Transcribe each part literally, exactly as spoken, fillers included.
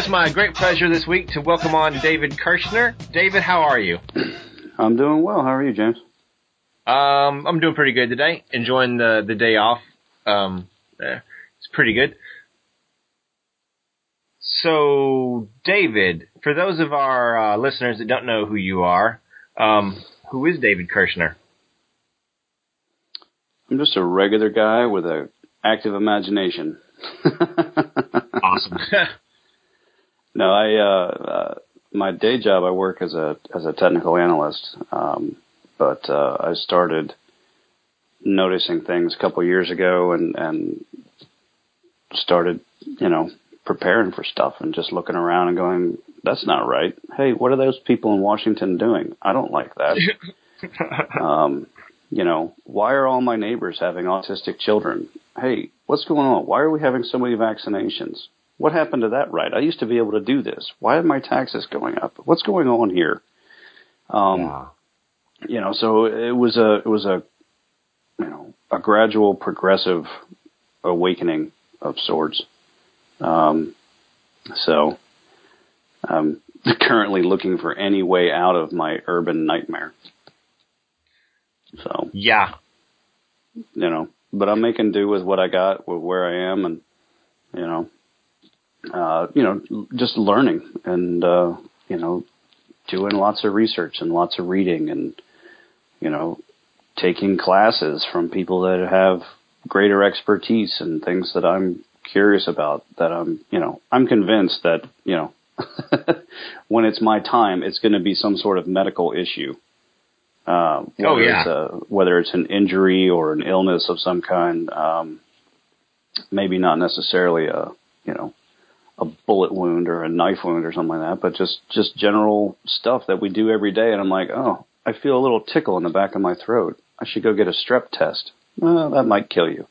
it's my great pleasure this week to welcome on David Kirschner. David, how are you? I'm doing well. How are you, James? Um, I'm doing pretty good today. Enjoying the, the day off. Um, eh, it's pretty good. So, David, for those of our uh, listeners that don't know who you are, um, who is David Kirschner? I'm just a regular guy with an active imagination. Awesome. No, I uh, uh, my day job, I work as a as a technical analyst, um, but uh, I started noticing things a couple of years ago, and and started, you know, preparing for stuff and just looking around and going, that's not right. Hey, what are those people in Washington doing? I don't like that. um, you know, why are all my neighbors having autistic children? Hey, what's going on? Why are we having so many vaccinations? What happened to that right? I used to be able to do this. Why are my taxes going up? What's going on here? Um, yeah. You know, so it was a, it was a, you know, a gradual, progressive awakening of sorts. Um, so I'm currently looking for any way out of my urban nightmare. So, yeah, you know, but I'm making do with what I got, with where I am, and, you know, uh, you know, just learning and, uh, you know, doing lots of research and lots of reading and, you know, taking classes from people that have greater expertise and things that I'm curious about, that I'm, you know, I'm convinced that, you know, when it's my time, it's going to be some sort of medical issue. Uh, whether oh, yeah. It's a, whether it's an injury or an illness of some kind, um, maybe not necessarily a, you know, a bullet wound or a knife wound or something like that, but just, just general stuff that we do every day. And I'm like, oh, I feel a little tickle in the back of my throat. I should go get a strep test. Well, that might kill you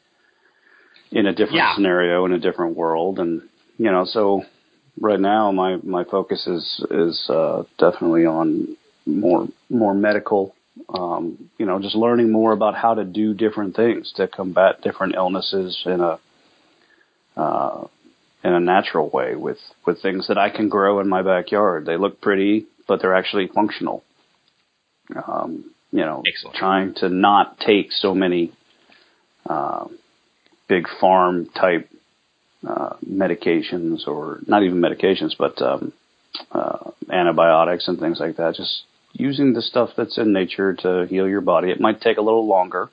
in a different yeah. scenario, in a different world. And, you know, so right now my, my focus is, is, uh, definitely on more, more medical, um, you know, just learning more about how to do different things to combat different illnesses in a, uh, in a natural way with, with things that I can grow in my backyard. They look pretty, but they're actually functional. Um, you know, Excellent. Trying to not take so many, uh, big farm type, uh, medications, or not even medications, but, um, uh, antibiotics and things like that. Just using the stuff that's in nature to heal your body. It might take a little longer.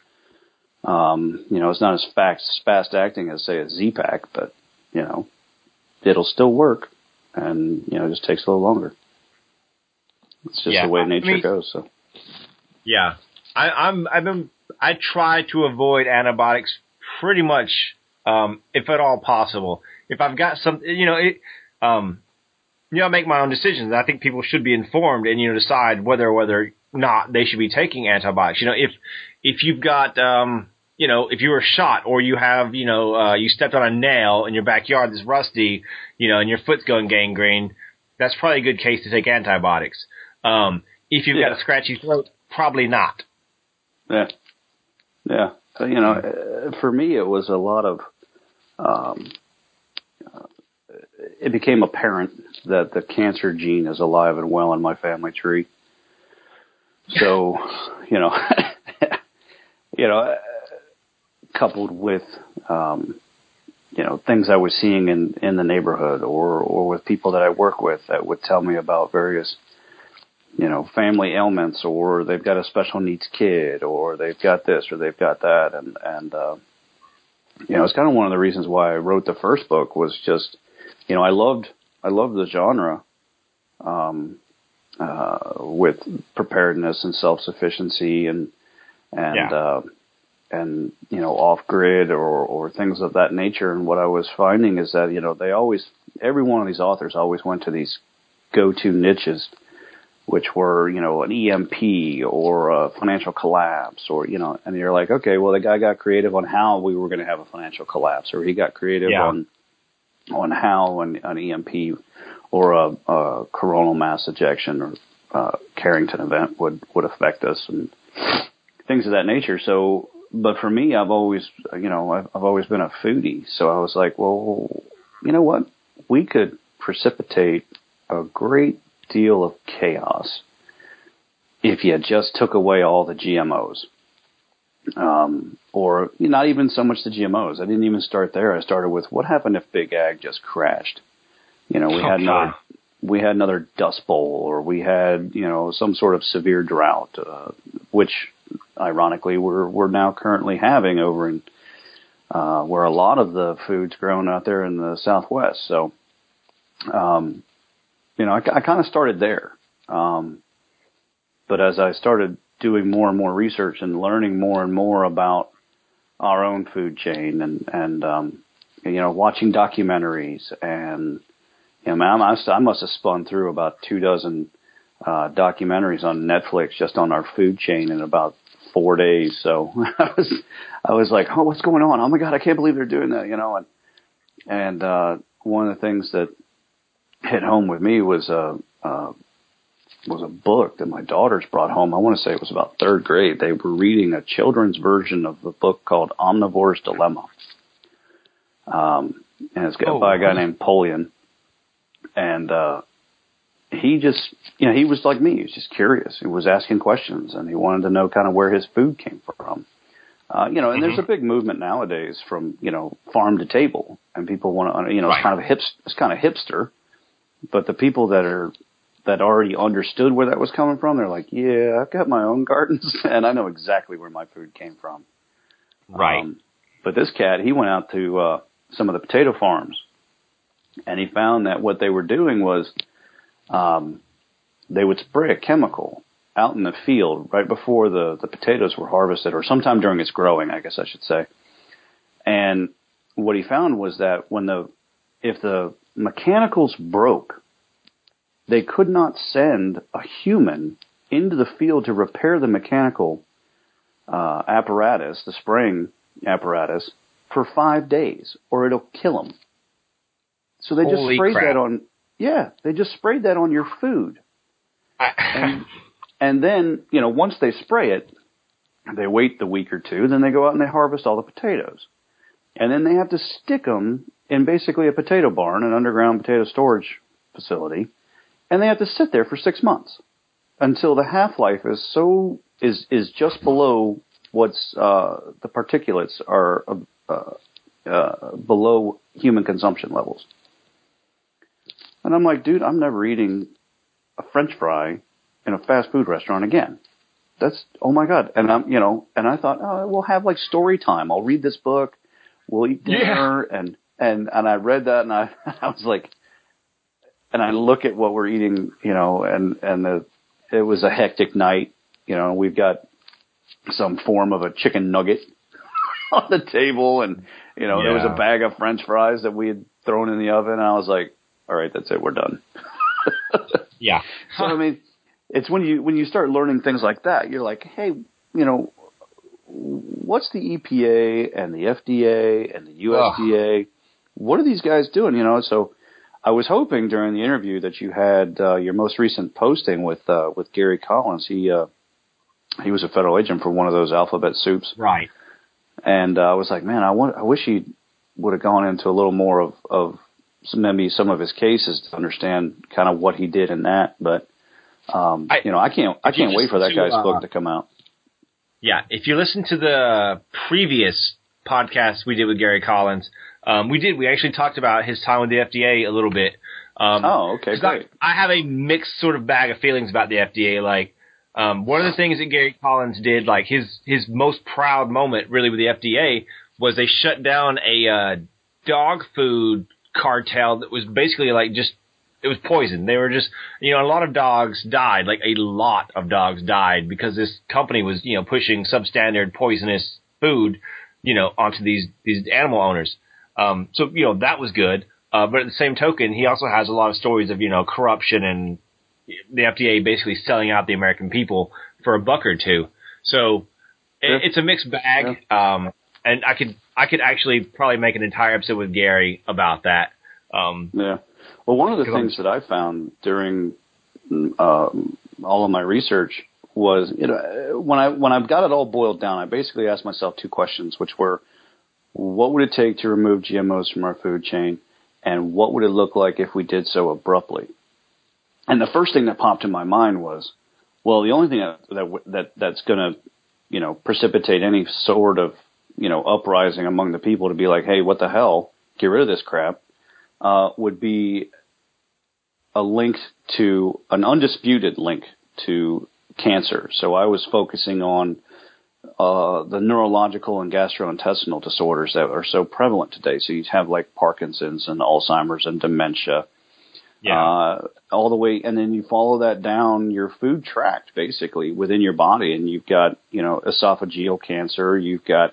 Um, you know, it's not as fast, fast acting as, say, a Z-Pak, but, you know, it'll still work, and, you know, it just takes a little longer. It's just yeah. the way nature I mean, goes. So, yeah, I, I'm, I've been, I try to avoid antibiotics pretty much, um, if at all possible. If I've got some, you know, it, um, you know, I make my own decisions. I think people should be informed and, you know, decide whether or whether not they should be taking antibiotics. You know, if, if you've got, um, you know, if you were shot or you have, you know, uh, you stepped on a nail in your backyard that's rusty, you know, and your foot's going gangrene, that's probably a good case to take antibiotics. Um, if you've yeah. got a scratchy throat, probably not. Yeah. Yeah. You know, for me, it was a lot of, um, uh, it became apparent that the cancer gene is alive and well in my family tree. So, you know, you know, coupled with, um, you know, things I was seeing in, in the neighborhood, or, or with people that I work with that would tell me about various, you know, family ailments, or they've got a special needs kid, or they've got this, or they've got that. And, and, uh, you know, it's kind of one of the reasons why I wrote the first book, was just, you know, I loved, I loved the genre, um, uh, with preparedness and self-sufficiency and, and, Yeah. uh, and, you know, off grid, or, or things of that nature. And what I was finding is that, you know, they always, every one of these authors always went to these go-to niches, which were, you know, an E M P or a financial collapse, or, you know, and you're like, okay, well, the guy got creative on how we were going to have a financial collapse, or he got creative Yeah. on, on how an, an E M P or a, a coronal mass ejection or uh, Carrington event would, would affect us, and things of that nature. So, but for me, I've always, you know, I've, I've always been a foodie. So I was like, well, you know what? we could precipitate a great deal of chaos if you just took away all the G M Os. Um, or not even so much the G M Os. I didn't even start there. I started with what happened if Big Ag just crashed? You know, we had another, we had another Dust Bowl, or we had, you know, some sort of severe drought, uh, which ironically we're, we're now currently having over in, uh, where a lot of the food's grown out there in the Southwest. So, um, you know, I, I kind of started there. Um, but as I started doing more and more research and learning more and more about our own food chain and, and, um, you know, watching documentaries and, you know, man, I, I must have spun through about two dozen, uh, documentaries on Netflix just on our food chain in about four days. So I was, I was like, oh, what's going on? Oh my God, I can't believe they're doing that, you know, and, and, uh, one of the things that hit home with me was, uh, uh, was a book that my daughters brought home. I want to say it was about third grade. They were reading a children's version of a book called Omnivore's Dilemma. Um, and it's got oh, by a guy named Polian. And, uh, he just, you know, he was like me. He was just curious. He was asking questions and he wanted to know kind of where his food came from. Uh, you know, and mm-hmm. there's a big movement nowadays from, you know, farm to table, and people want to, you know, right. it's kind of a hips, it's kind of hipster, but the people that are, that already understood where that was coming from, they're like, yeah, I've got my own gardens and I know exactly where my food came from. Right. Um, but this cat, he went out to, uh, some of the potato farms and he found that what they were doing was, um, they would spray a chemical out in the field right before the, the potatoes were harvested, or sometime during its growing, I guess I should say. And what he found was that when the, if the mechanicals broke, they could not send a human into the field to repair the mechanical uh, apparatus, the spraying apparatus, for five days, or it'll kill them. So they Holy just sprayed crap. that on, yeah, they just sprayed that on your food. and, and then, you know, once they spray it, they wait the week or two, then they go out and they harvest all the potatoes. And then they have to stick them in basically a potato barn, an underground potato storage facility. And they have to sit there for six months until the half-life is so is is just below what's uh, the particulates are uh, uh, below human consumption levels. And I'm like, dude, I'm never eating a French fry in a fast food restaurant again. That's oh my God. And I'm you know, and I thought, oh, we'll have like story time. I'll read this book, we'll eat dinner, yeah. and and and I read that, and I I was like. And I look at what we're eating, you know, and, and the, it was a hectic night. You know, we've got some form of a chicken nugget on the table, and, you know, yeah. there was a bag of French fries that we had thrown in the oven. And I was like, all right, that's it. We're done. yeah. So, I mean, it's when you, when you start learning things like that, you're like, hey, you know, what's the E P A and the F D A and the U S D A? Ugh. What are these guys doing? You know, so, I was hoping during the interview that you had uh, your most recent posting with uh, with Gary Collins. He uh, he was a federal agent for one of those alphabet soups, right? And uh, I was like, man, I want, I wish he would have gone into a little more of of some, maybe some of his cases to understand kind of what he did in that. But um, I, you know, I can't I can't wait for that to, guy's uh, book to come out. Yeah, if you listen to the previous podcast we did with Gary Collins. Um, we did. We actually talked about his time with the F D A a little bit. Um, oh, okay, great. I, I have a mixed sort of bag of feelings about the F D A. Like, um, one of the things that Gary Collins did, like his his most proud moment, really, with the F D A was they shut down a uh, dog food cartel that was basically like just it was poison. They were just, you know, a lot of dogs died. Like a lot of dogs died because this company was, you know, pushing substandard poisonous food, you know, onto these these animal owners. Um, so, you know, that was good. Uh, but at the same token, he also has a lot of stories of, you know, corruption and the F D A basically selling out the American people for a buck or two. So yeah. it, it's a mixed bag. Yeah. Um, and I could, I could actually probably make an entire episode with Gary about that. Um, yeah. Well, one of the things I'm, that I found during, um, all of my research was, you know, when I, when I've got it all boiled down, I basically asked myself two questions, which were, what would it take to remove G M Os from our food chain? And what would it look like if we did so abruptly? And the first thing that popped in my mind was, well, the only thing that, that, that that's going to, you know, precipitate any sort of, you know, uprising among the people to be like, hey, what the hell? Get rid of this crap, uh, would be a link to, an undisputed link to cancer. So I was focusing on uh, the neurological and gastrointestinal disorders that are so prevalent today. So you'd have like Parkinson's and Alzheimer's and dementia. Yeah. Uh, all the way, and then you follow that down your food tract, basically, within your body, and you've got, you know, esophageal cancer, you've got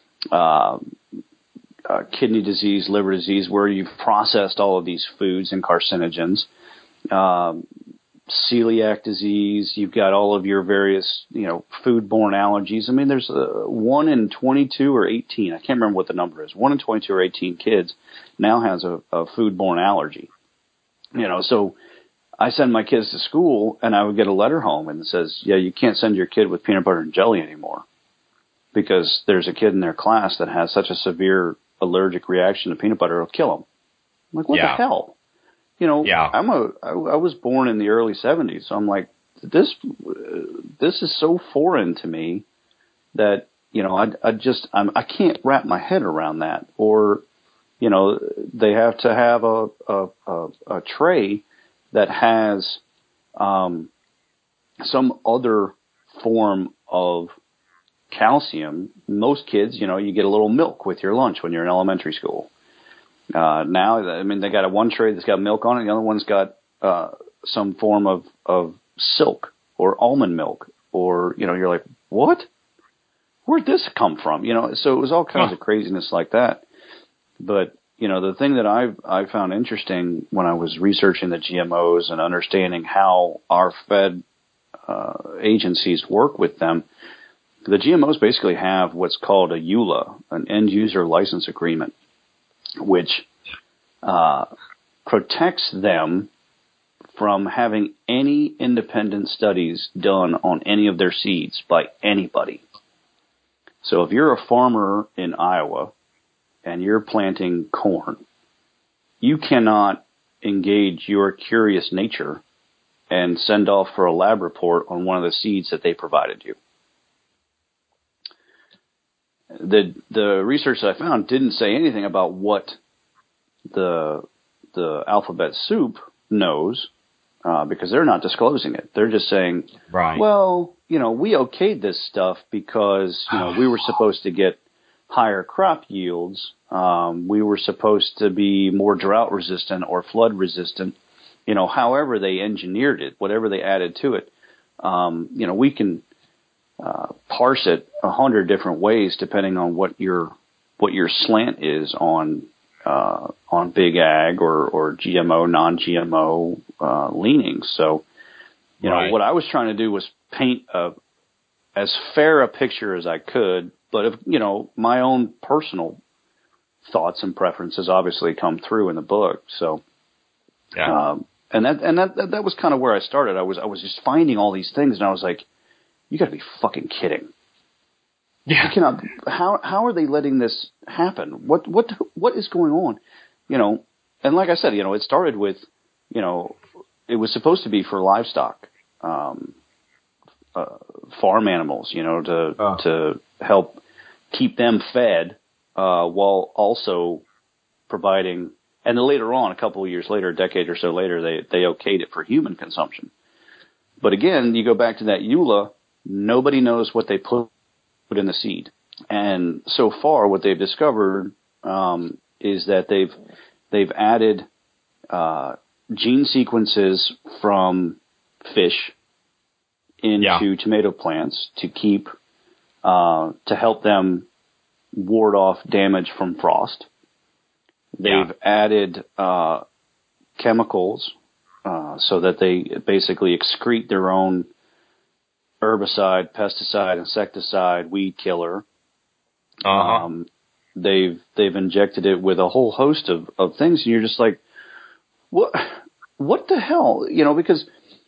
uh, uh, kidney disease, liver disease, where you've processed all of these foods and carcinogens, um, celiac disease, you've got all of your various, you know, foodborne allergies. I mean, there's uh, one in twenty-two or eighteen, I can't remember what the number is, one in twenty-two or eighteen kids now has a, a foodborne allergy. You know, so I send my kids to school, and I would get a letter home, and it says, yeah, you can't send your kid with peanut butter and jelly anymore because there's a kid in their class that has such a severe allergic reaction to peanut butter, it'll kill him. I'm like, what yeah. the hell? You know, yeah. I'm a, I, I was born in the early seventies, so I'm like, this, this is so foreign to me that, you know, I, I just, I'm, I can't wrap my head around that. Or, you know, they have to have a, a, a, a tray that has um, some other form of calcium. Most kids, you know, you get a little milk with your lunch when you're in elementary school. Uh, now, I mean, they got a one tray that's got milk on it. The other one's got uh, some form of, of silk or almond milk. Or, you know, you're like, what? Where'd this come from? You know, so it was all kinds huh. of craziness like that. But, you know, the thing that I've, I found interesting when I was researching the G M Os and understanding how our Fed uh, agencies work with them, the G M Os basically have what's called a E U L A, an end user license agreement, which uh, protects them from having any independent studies done on any of their seeds by anybody. So if you're a farmer in Iowa and you're planting corn, you cannot engage your curious nature and send off for a lab report on one of the seeds that they provided you. The the research that I found didn't say anything about what the the alphabet soup knows, uh, because they're not disclosing it. They're just saying, right. well, you know, we okayed this stuff because, you know, we were supposed to get higher crop yields. Um, we were supposed to be more drought resistant or flood resistant. You know, however they engineered it, whatever they added to it, um, you know, we can uh, parse it a hundred different ways depending on what your what your slant is on uh, on big ag or, or G M O, non-G M O uh, leanings. So, you right. know, what I was trying to do was paint a, as fair a picture as I could, but if, you know, my own personal thoughts and preferences obviously come through in the book. So, yeah. Um, and that, and that, that, that was kind of where I started. I was, I was just finding all these things and I was like, you gotta be fucking kidding. Yeah. You cannot, how, how are they letting this happen? What, what, what is going on? You know, and like I said, you know, it started with, you know, it was supposed to be for livestock, um, uh, farm animals, you know, to, oh. to help keep them fed, uh, while also providing. And then later on, a couple of years later, a decade or so later, they, they okayed it for human consumption. But again, you go back to that E U L A, nobody knows what they put in the seed. And so far, what they've discovered um, is that they've they've added uh, gene sequences from fish into yeah. tomato plants to keep uh, to help them ward off damage from frost. They've yeah. added uh, chemicals uh, so that they basically excrete their own herbicide, pesticide, insecticide, weed killer. Uh-huh. Um, they've they've injected it with a whole host of, of things, and you're just like, what? What the hell? You know, because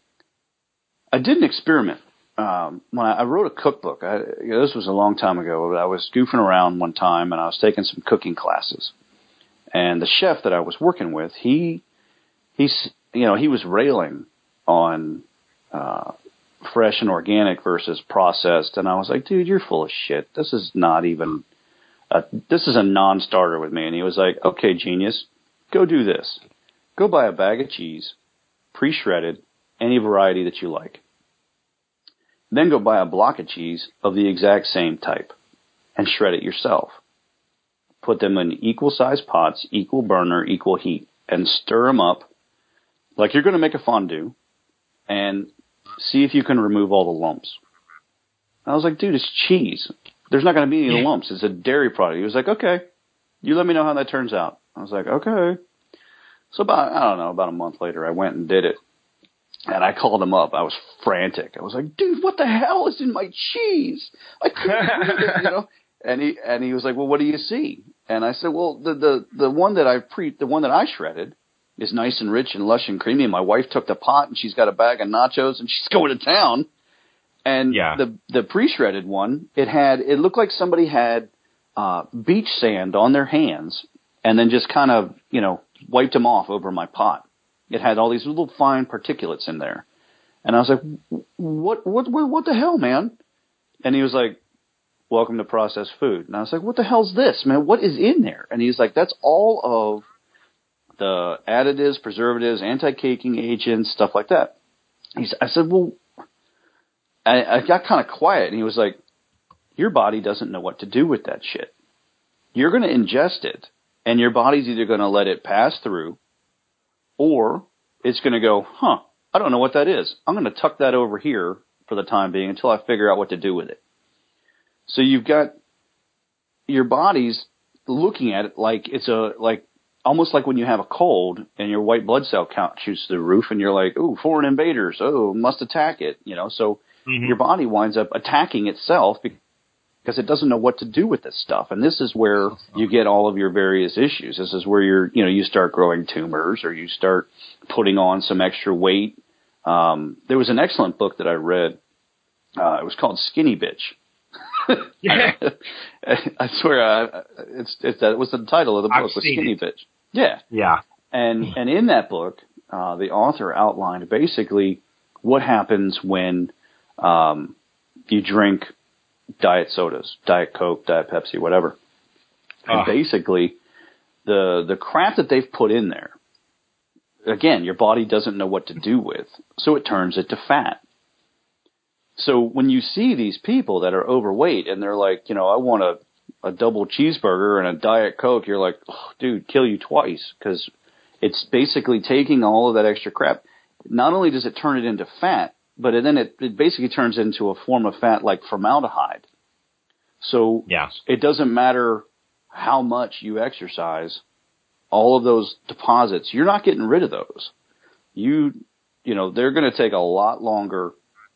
I did an experiment um, when I, I wrote a cookbook. I, you know, this was a long time ago, but I was goofing around one time, and I was taking some cooking classes. And the chef that I was working with, he, he's, you know, he was railing on, uh, fresh and organic versus processed. And I was like, dude, you're full of shit. This is not even, a, this is a non-starter with me. And he was like, okay, genius, go do this. Go buy a bag of cheese, pre-shredded, any variety that you like. Then go buy a block of cheese of the exact same type and shred it yourself. Put them in equal size pots, equal burner, equal heat, and stir them up like you're going to make a fondue and see if you can remove all the lumps. I was like, dude, it's cheese. There's not going to be any lumps. It's a dairy product. He was like, okay, you let me know how that turns out. I was like, okay. So about, I don't know, about a month later, I went and did it. And I called him up. I was frantic. I was like, dude, what the hell is in my cheese? I couldn't believe it, you know? And he, and he was like, well, what do you see? And I said, well, the, the, the one that I pre, the one that I shredded is nice and rich and lush and creamy. And my wife took the pot and she's got a bag of nachos and she's going to town. And yeah. the, the pre-shredded one, it had, it looked like somebody had, uh, beach sand on their hands and then just kind of, you know, wiped them off over my pot. It had all these little fine particulates in there. And I was like, what, what, what, what the hell, man? And he was like, welcome to processed food. And I was like, what the hell's this, man? What is in there? And he's like, that's all of the additives, preservatives, anti-caking agents, stuff like that. He's, I said, well, I, I got kind of quiet. And he was like, your body doesn't know what to do with that shit. You're going to ingest it. And your body's either going to let it pass through, or it's going to go, huh, I don't know what that is. I'm going to tuck that over here for the time being until I figure out what to do with it. So you've got your body's looking at it like it's a, like, almost like when you have a cold and your white blood cell count shoots through the roof and you're like, ooh, foreign invaders, oh, must attack it, you know. So mm-hmm. your body winds up attacking itself because because it doesn't know what to do with this stuff. And this is where you get all of your various issues. This is where you're, you know, you start growing tumors or you start putting on some extra weight. Um, there was an excellent book that I read. Uh, it was called Skinny Bitch. Yeah. I, I swear, I, it's, it's, that was the title of the book, I've was Skinny it. Bitch. Yeah. Yeah. And, and in that book, uh, the author outlined basically what happens when, um, you drink diet sodas, Diet Coke, Diet Pepsi, whatever. And uh. basically, the the crap that they've put in there, again, your body doesn't know what to do with, so it turns it to fat. So when you see these people that are overweight and they're like, you know, I want a, a double cheeseburger and a Diet Coke, you're like, oh, dude, kill you twice, because it's basically taking all of that extra crap. Not only does it turn it into fat, but then it, it basically turns into a form of fat like formaldehyde. So yeah. It doesn't matter how much you exercise, all of those deposits, you're not getting rid of those. You, you know, they're going to take a lot longer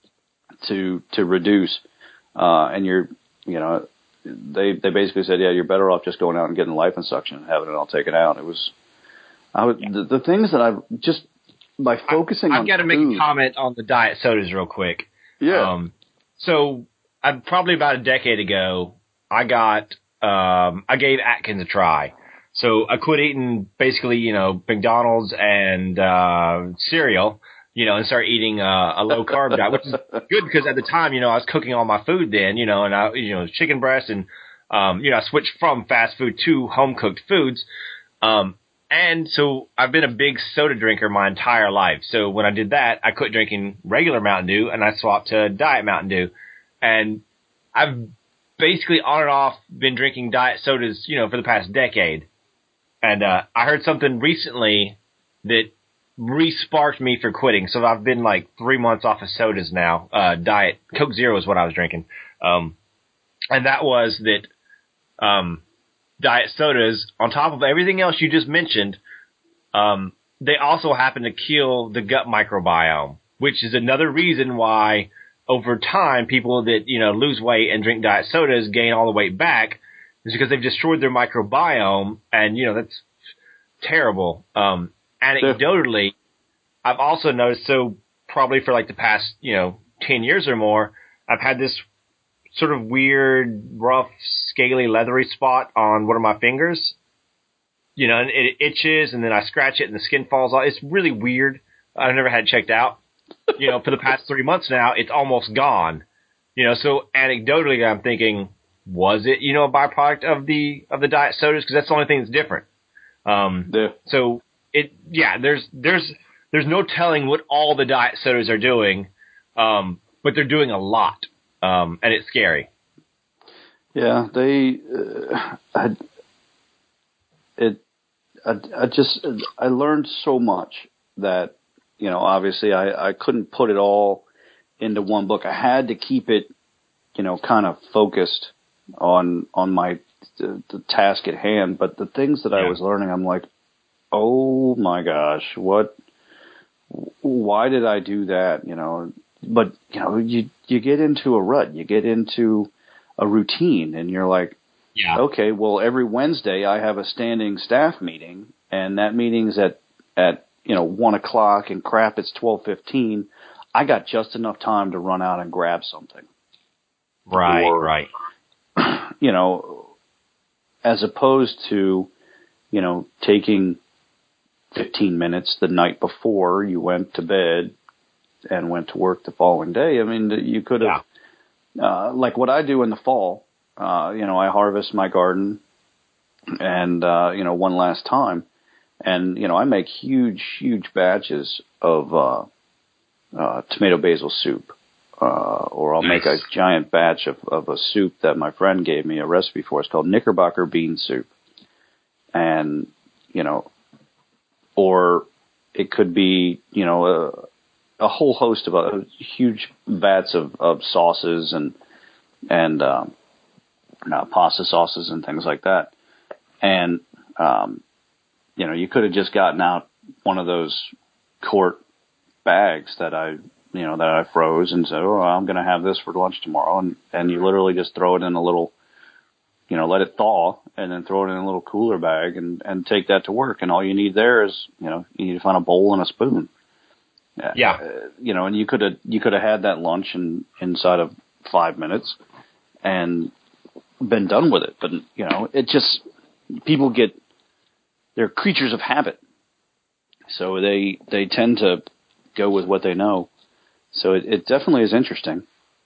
to to reduce, uh, and you're, you know, they they basically said, yeah, you're better off just going out and getting liposuction and having it all taken out. It was, I was, the, the things that I've just, by focusing I, I've on got to food, make a comment on the diet sodas real quick. Yeah. Um, so I probably about a decade ago, I got, um, I gave Atkins a try. So I quit eating basically, you know, McDonald's and, uh, cereal, you know, and started eating, uh, a low carb diet, which is good because at the time, you know, I was cooking all my food then, you know, and I, you know, chicken breast and, um, you know, I switched from fast food to home cooked foods. Um, And so I've been a big soda drinker my entire life. So when I did that, I quit drinking regular Mountain Dew and I swapped to Diet Mountain Dew. And I've basically on and off been drinking diet sodas, you know, for the past decade. And uh, I heard something recently that re-sparked me for quitting. So I've been like three months off of sodas now. Uh, diet Coke Zero is what I was drinking. Um, and that was that um, diet sodas, on top of everything else you just mentioned, um, they also happen to kill the gut microbiome, which is another reason why over time people that, you know, lose weight and drink diet sodas gain all the weight back, is because they've destroyed their microbiome, and, you know, that's terrible. Um, anecdotally, I've also noticed, so probably for like the past, you know, ten years or more, I've had this sort of weird, rough, scaly, leathery spot on one of my fingers. you know, and it itches, and then I scratch it, and the skin falls off. It's really weird. I've never had it checked out. You know, for the past three months now, it's almost gone. You know, so anecdotally, I'm thinking, was it, you know, a byproduct of the of the diet sodas? Because that's the only thing that's different. Um, yeah. So it, yeah, there's there's there's no telling what all the diet sodas are doing, um, but they're doing a lot, um, and it's scary. Yeah, they. Uh, I, it. I, I just. I learned so much that, you know, obviously I, I couldn't put it all into one book. I had to keep it, you know, kind of focused on on my the, the task at hand. But the things that yeah. I was learning, I'm like, oh my gosh, what? Why did I do that? You know, but you know, you you get into a rut, you get into a routine, and you're like, yeah, okay, well, every Wednesday I have a standing staff meeting, and that meeting's at at you know one o'clock, and crap, it's twelve fifteen. I got just enough time to run out and grab something. Right, or, right. You know, as opposed to, you know, taking fifteen minutes the night before you went to bed and went to work the following day. I mean, you could have, yeah. uh, like what I do in the fall, uh, you know, I harvest my garden and, uh, you know, one last time. And, you know, I make huge, huge batches of, uh, uh, tomato basil soup. Uh, or I'll nice. make a giant batch of, of a soup that my friend gave me a recipe for. It's called Knickerbocker bean soup. And, you know, or it could be, you know, a, a whole host of uh, huge vats of, of sauces and, and, um, uh, pasta sauces and things like that. And, um, you know, you could have just gotten out one of those quart bags that I, you know, that I froze and said, oh, I'm going to have this for lunch tomorrow. And, and you literally just throw it in a little, you know, let it thaw and then throw it in a little cooler bag and, and take that to work. And all you need there is, you know, you need to find a bowl and a spoon. Yeah. Uh, you know, and you could have, you could have had that lunch in, inside of five minutes and been done with it. But, you know, it just, people get, they're creatures of habit. So they, they tend to go with what they know. So it, it definitely is interesting.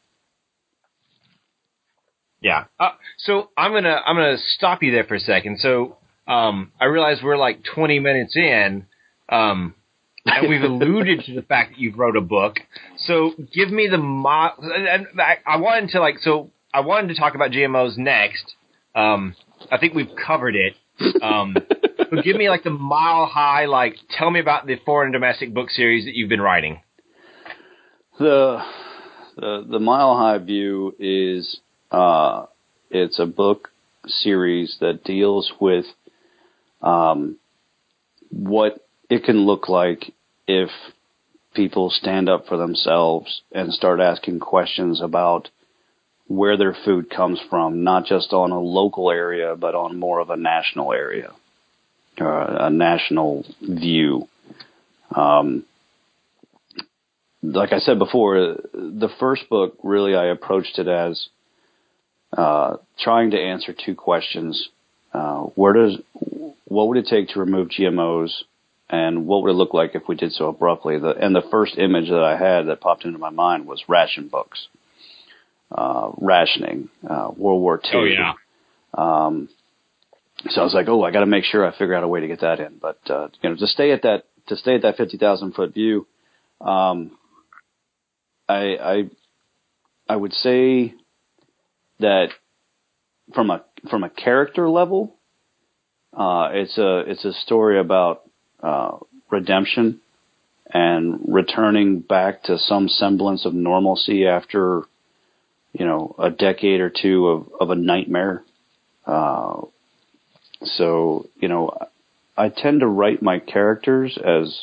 Yeah. Uh, so I'm gonna I'm gonna stop you there for a second. So um, I realize we're like twenty minutes in, um, and we've alluded to the fact that you've wrote a book. So give me the mo- and I, I wanted to like so I wanted to talk about G M Os next. Um, I think we've covered it. Um, but give me like the mile high. Like tell me about the foreign domestic book series that you've been writing. The the the Mile High View is uh, it's a book series that deals with um, what it can look like if people stand up for themselves and start asking questions about where their food comes from, not just on a local area, but on more of a national area, uh, a national view. Um, Like I said before, the first book, really, I approached it as uh, trying to answer two questions. Uh, where does, what would it take to remove G M Os, and what would it look like if we did so abruptly? The, and the first image that I had that popped into my mind was ration books, uh, rationing, uh, World War Two. Oh, yeah. Um, so I was like, oh, I got to make sure I figure out a way to get that in. But uh, you know, to stay at that, to stay at that fifty thousand foot view. Um, I, I I would say that from a from a character level, uh, it's a it's a story about uh, redemption and returning back to some semblance of normalcy after, you know, a decade or two of, of a nightmare. Uh, so you know, I tend to write my characters as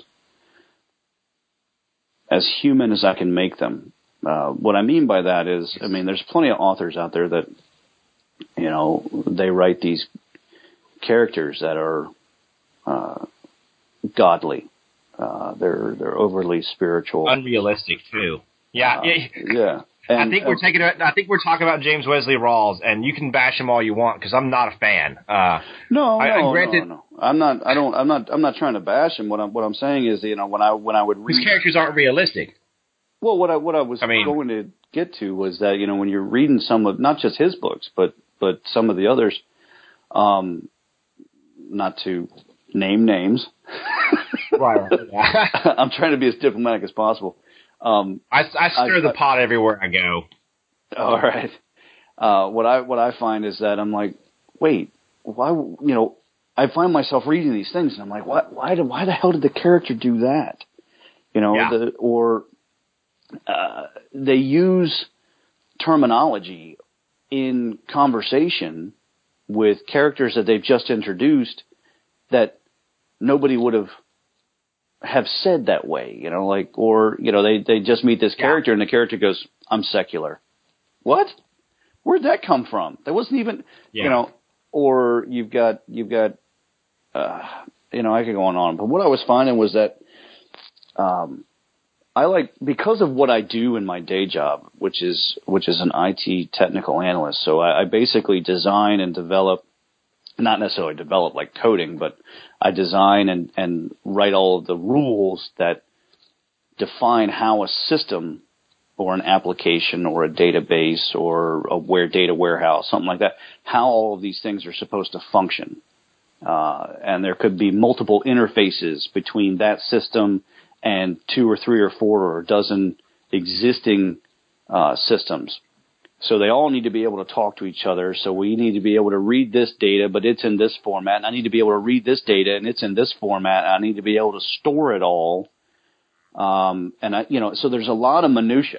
as human as I can make them. Uh, what I mean by that is, I mean, there's plenty of authors out there that, you know, they write these characters that are uh, godly. Uh, they're they're overly spiritual, unrealistic too. Yeah, uh, yeah. And, I think we're uh, taking. I think we're talking about James Wesley Rawls, and you can bash him all you want because I'm not a fan. Uh, no, I, no, I granted, no, no. I'm not. I don't. I'm not. I'm not trying to bash him. What I'm. What I'm saying is, you know, when I when I would read his characters aren't realistic. Well, what I what I was I mean, going to get to was that, you know, when you're reading some of not just his books, but but some of the others, um, not to name names. right. Yeah. I'm trying to be as diplomatic as possible. Um, I, I stir I, the I, pot everywhere I go. All right. Uh, what I what I find is that I'm like, wait, why? You know, I find myself reading these things, and I'm like, why? Why? Did, why the hell did the character do that? You know, Yeah. the or uh, they use terminology in conversation with characters that they've just introduced that nobody would have have said that way, you know, like, or, you know, they, they just meet this character, yeah, and the character goes, I'm secular. What? Where'd that come from? That wasn't even, yeah, you know, or you've got, you've got, uh, you know, I could go on and on, but what I was finding was that, um, I like, because of what I do in my day job, which is, which is an I T technical analyst. So I, I basically design and develop, not necessarily develop like coding, but I design and, and write all of the rules that define how a system or an application or a database or a where data warehouse, something like that, how all of these things are supposed to function. Uh, and there could be multiple interfaces between that system and two or three or four or a dozen existing uh, systems. So they all need to be able to talk to each other. So we need to be able to read this data, but it's in this format. And I need to be able to read this data, and it's in this format. And I need to be able to store it all. Um, and I, you know, so there's a lot of minutia.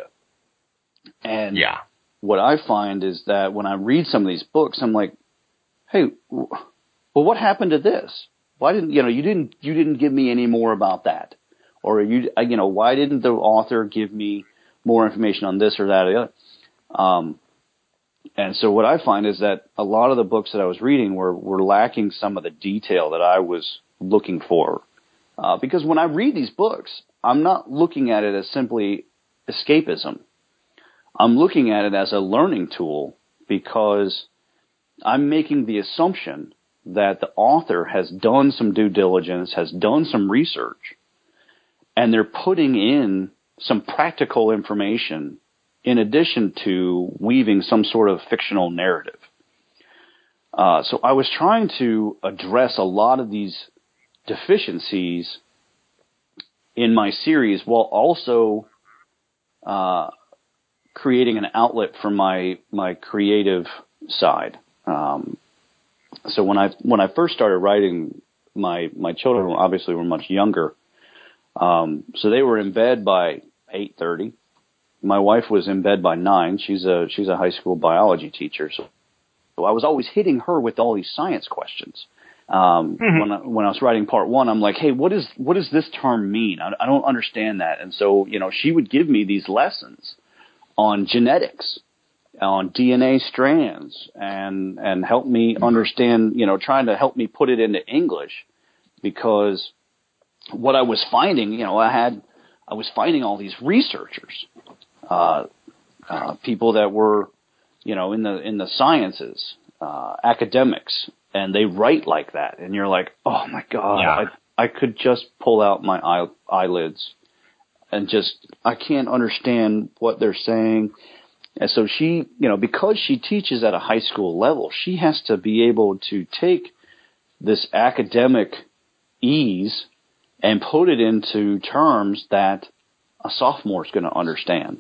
And yeah, what I find is that when I read some of these books, I'm like, hey, well, what happened to this? Why didn't you know you didn't you didn't give me any more about that? Or you you know why didn't the author give me more information on this or that or the other? Um, and so what I find is that a lot of the books that I was reading were, were lacking some of the detail that I was looking for. Uh, because when I read these books, I'm not looking at it as simply escapism. I'm looking at it as a learning tool because I'm making the assumption that the author has done some due diligence, has done some research, and they're putting in some practical information in addition to weaving some sort of fictional narrative. Uh, so I was trying to address a lot of these deficiencies in my series while also uh, creating an outlet for my my creative side. Um, so when I when I first started writing, my my children obviously were much younger, um, so they were in bed by eight thirty. My wife was in bed by nine. She's a she's a high school biology teacher, so, so I was always hitting her with all these science questions. Um, mm-hmm. When I, when I was writing part one, I'm like, hey, what is what does this term mean? I, I don't understand that. And so, you know, she would give me these lessons on genetics, on D N A strands, and and help me understand, you know, trying to help me put it into English, because what I was finding, you know, I had I was finding all these researchers, uh, uh, people that were, you know, in the in the sciences, uh, academics, and they write like that, and you're like, oh my God, yeah. I I could just pull out my eye, eyelids and just I can't understand what they're saying. And so she, you know, because she teaches at a high school level, she has to be able to take this academic ease and put it into terms that a sophomore is going to understand.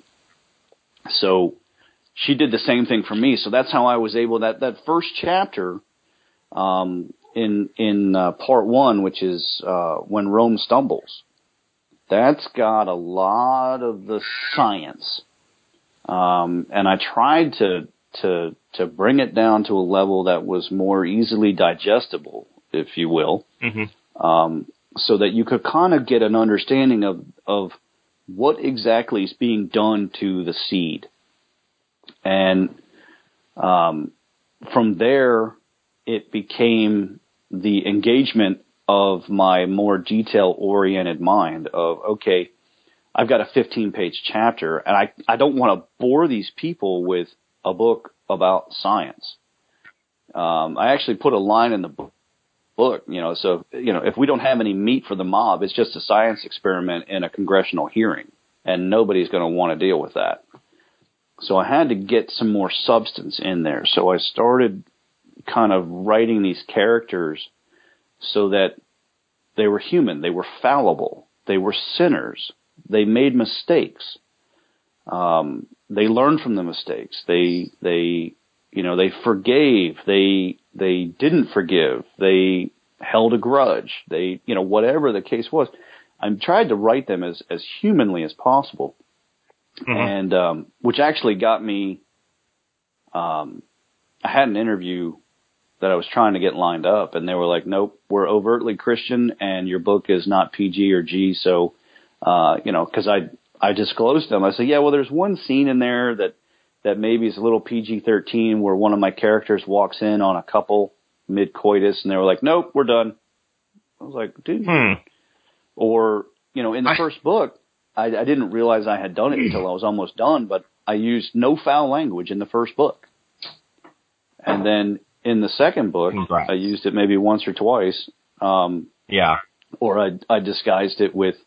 So she did the same thing for me. So that's how I was able, that, that first chapter um, in in uh, part one, which is uh, When Rome Stumbles, that's got a lot of the science. Um, and I tried to to to bring it down to a level that was more easily digestible, if you will, mm-hmm. um, so that you could kind of get an understanding of of what exactly is being done to the seed. And um, from there, it became the engagement of my more detail-oriented mind of, okay, I've got a fifteen page chapter, and I, I don't want to bore these people with a book about science. Um, I actually put a line in the book, book, you know, so, you know, if we don't have any meat for the mob, it's just a science experiment in a congressional hearing, and nobody's going to want to deal with that. So I had to get some more substance in there. So I started kind of writing these characters so that they were human, they were fallible, they were sinners, they made mistakes. Um, they learned from the mistakes. They, they, you know, they forgave, they, they didn't forgive, they held a grudge, they, you know, whatever the case was. I tried to write them as, as humanly as possible. Mm-hmm. And, um, which actually got me, um, I had an interview that I was trying to get lined up, and they were like, nope, we're overtly Christian and your book is not P G or G. So, uh, you know, cause I, I disclosed to them, I said, yeah, well, there's one scene in there that, that maybe is a little P G thirteen where one of my characters walks in on a couple mid-coitus, and they were like, nope, we're done. I was like, dude. Hmm. Or, you know, in the I, first book, I, I didn't realize I had done it until I was almost done, but I used no foul language in the first book. And then in the second book, Congrats. I used it maybe once or twice. Um, yeah. Or I, I disguised it with,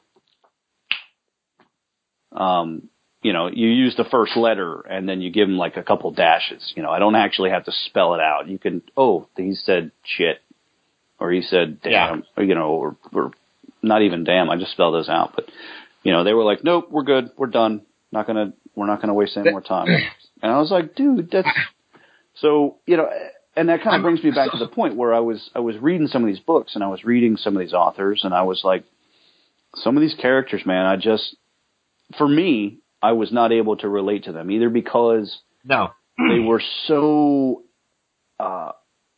um, you know, you use the first letter and then you give them like a couple dashes. You know, I don't actually have to spell it out. You can, oh, he said shit, or he said damn, yeah. or, you know, or, or not even damn. I just spelled those out. But, you know, they were like, nope, we're good. We're done. Not going to, we're not going to waste any more time. And I was like, dude, that's so, you know, and that kind of brings me back to the point where I was, I was reading some of these books and I was reading some of these authors, and I was like, some of these characters, man, I just, for me, I was not able to relate to them, either because no. they were so uh,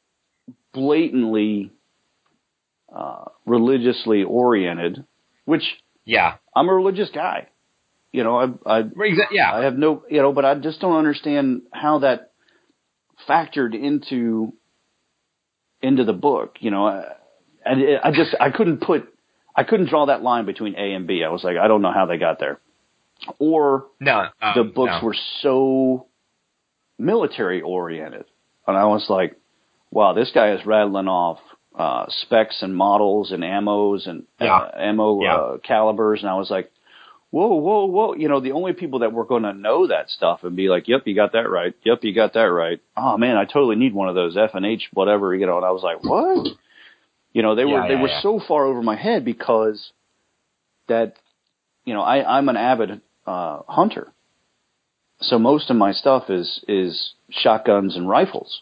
blatantly uh, religiously oriented, which yeah, I'm a religious guy. You know, I, I, yeah. I have no, you know, but I just don't understand how that factored into into the book. You know, and it, I just I couldn't put I couldn't draw that line between A and B. I was like, I don't know how they got there. Or no, um, the books no. were so military oriented, and I was like, "Wow, this guy is rattling off uh, specs and models and ammos and yeah. uh, ammo yeah. uh, calibers," and I was like, "Whoa, whoa, whoa!" You know, the only people that were going to know that stuff and be like, "Yep, you got that right. Yep, you got that right." Oh man, I totally need one of those F and H whatever, you know. And I was like, "What?" You know, they were yeah, they yeah, were yeah. so far over my head because that, you know, I, I'm an avid uh, hunter. So most of my stuff is, is shotguns and rifles.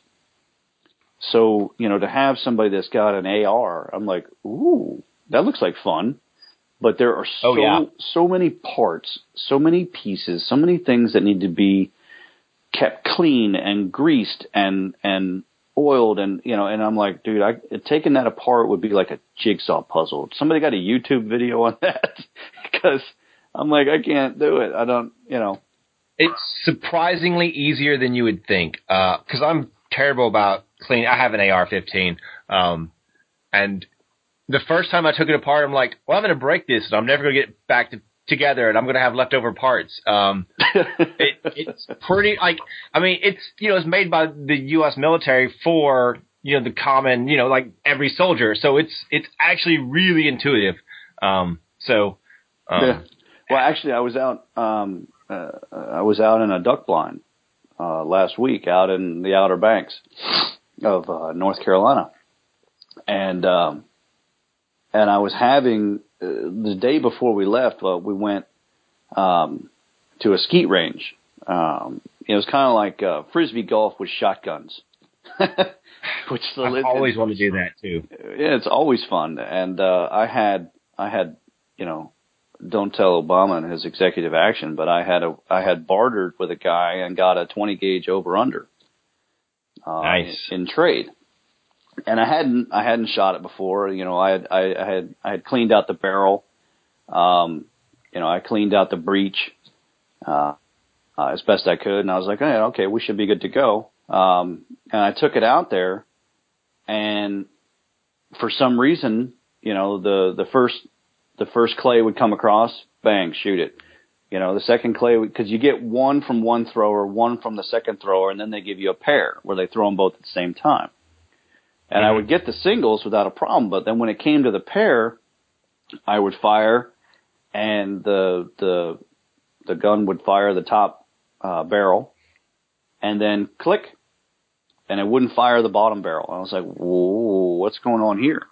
So, you know, to have somebody that's got an A R, I'm like, ooh, that looks like fun. But there are so, oh, yeah. so many parts, so many pieces, so many things that need to be kept clean and greased and, and oiled. And, you know, and I'm like, dude, I, taking that apart would be like a jigsaw puzzle. Somebody got a YouTube video on that? Because I'm like, I can't do it. I don't, you know. It's surprisingly easier than you would think, because uh, I'm terrible about cleaning. I have an A R fifteen, um, and the first time I took it apart, I'm like, well, I'm going to break this, and I'm never going to get it back to, together, and I'm going to have leftover parts. Um, it, it's pretty, like, I mean, it's, you know, it's made by the U S military for, you know, the common, you know, like every soldier, so it's it's actually really intuitive. Um, so, um, yeah. Well, actually, I was out. Um, Uh, I was out in a duck blind uh, last week, out in the Outer Banks of uh, North Carolina, and um, and I was having uh, the day before we left. Well, we went um, to a skeet range. Um, it was kind of like uh, frisbee golf with shotguns. Which the I've always wanted to do that too. Yeah, it's always fun, and uh, I had I had you know. Don't tell Obama and his executive action, but I had a I had bartered with a guy and got a twenty gauge over under. Uh, nice in, in trade, and I hadn't I hadn't shot it before. You know, I had I, I had I had cleaned out the barrel. Um, you know, I cleaned out the breech uh, uh, as best I could, and I was like, hey, okay, we should be good to go. Um, and I took it out there, and for some reason, you know, the the first. The first clay would come across, bang, shoot it. You know, the second clay, because you get one from one thrower, one from the second thrower, and then they give you a pair where they throw them both at the same time. And mm-hmm. I would get the singles without a problem, but then when it came to the pair, I would fire, and the the the gun would fire the top uh, barrel, and then click, and it wouldn't fire the bottom barrel. And I was like, whoa, what's going on here?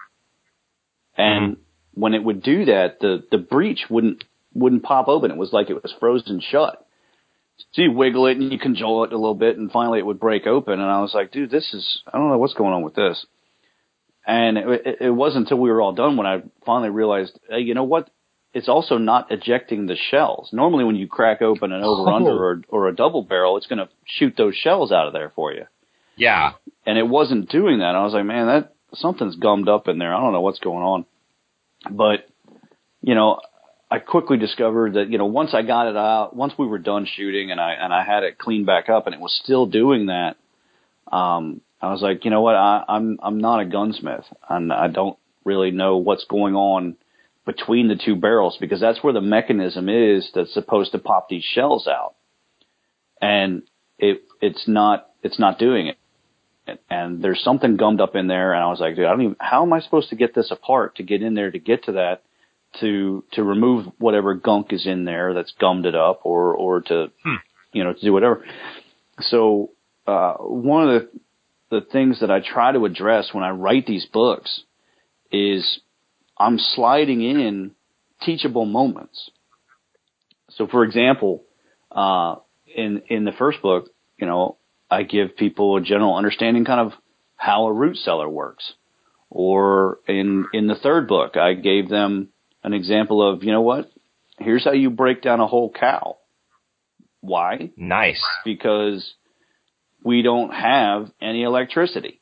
And mm-hmm. when it would do that, the, the breech wouldn't wouldn't pop open. It was like it was frozen shut. So you wiggle it and you cajole it a little bit, and finally it would break open. And I was like, dude, this is, I don't know what's going on with this. And it, it, it wasn't until we were all done when I finally realized, hey, you know what? It's also not ejecting the shells. Normally when you crack open an over-under oh. or, or a double barrel, it's going to shoot those shells out of there for you. Yeah. And it wasn't doing that. I was like, man, that something's gummed up in there. I don't know what's going on. But, you know, I quickly discovered that, you know, once I got it out, once we were done shooting and I and I had it cleaned back up and it was still doing that, um, I was like, you know what, I, I'm I'm not a gunsmith, and I don't really know what's going on between the two barrels, because that's where the mechanism is that's supposed to pop these shells out, and it it's not it's not doing it. And there's something gummed up in there, and I was like, dude, I don't even, how am I supposed to get this apart to get in there to get to that, to to remove whatever gunk is in there that's gummed it up, or or to hmm. you know to do whatever. So uh, one of the the things that I try to address when I write these books is I'm sliding in teachable moments. So, for example, uh, in in the first book, you know, I give people a general understanding kind of how a root cellar works. Or in in the third book, I gave them an example of, you know what, here's how you break down a whole cow. Why? Nice. Because we don't have any electricity.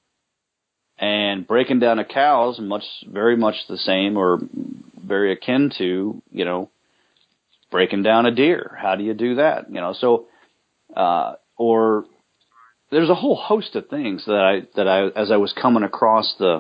And breaking down a cow is much, very much the same, or very akin to, you know, breaking down a deer. How do you do that? You know, so, uh, or there's a whole host of things that I, that I, as I was coming across the,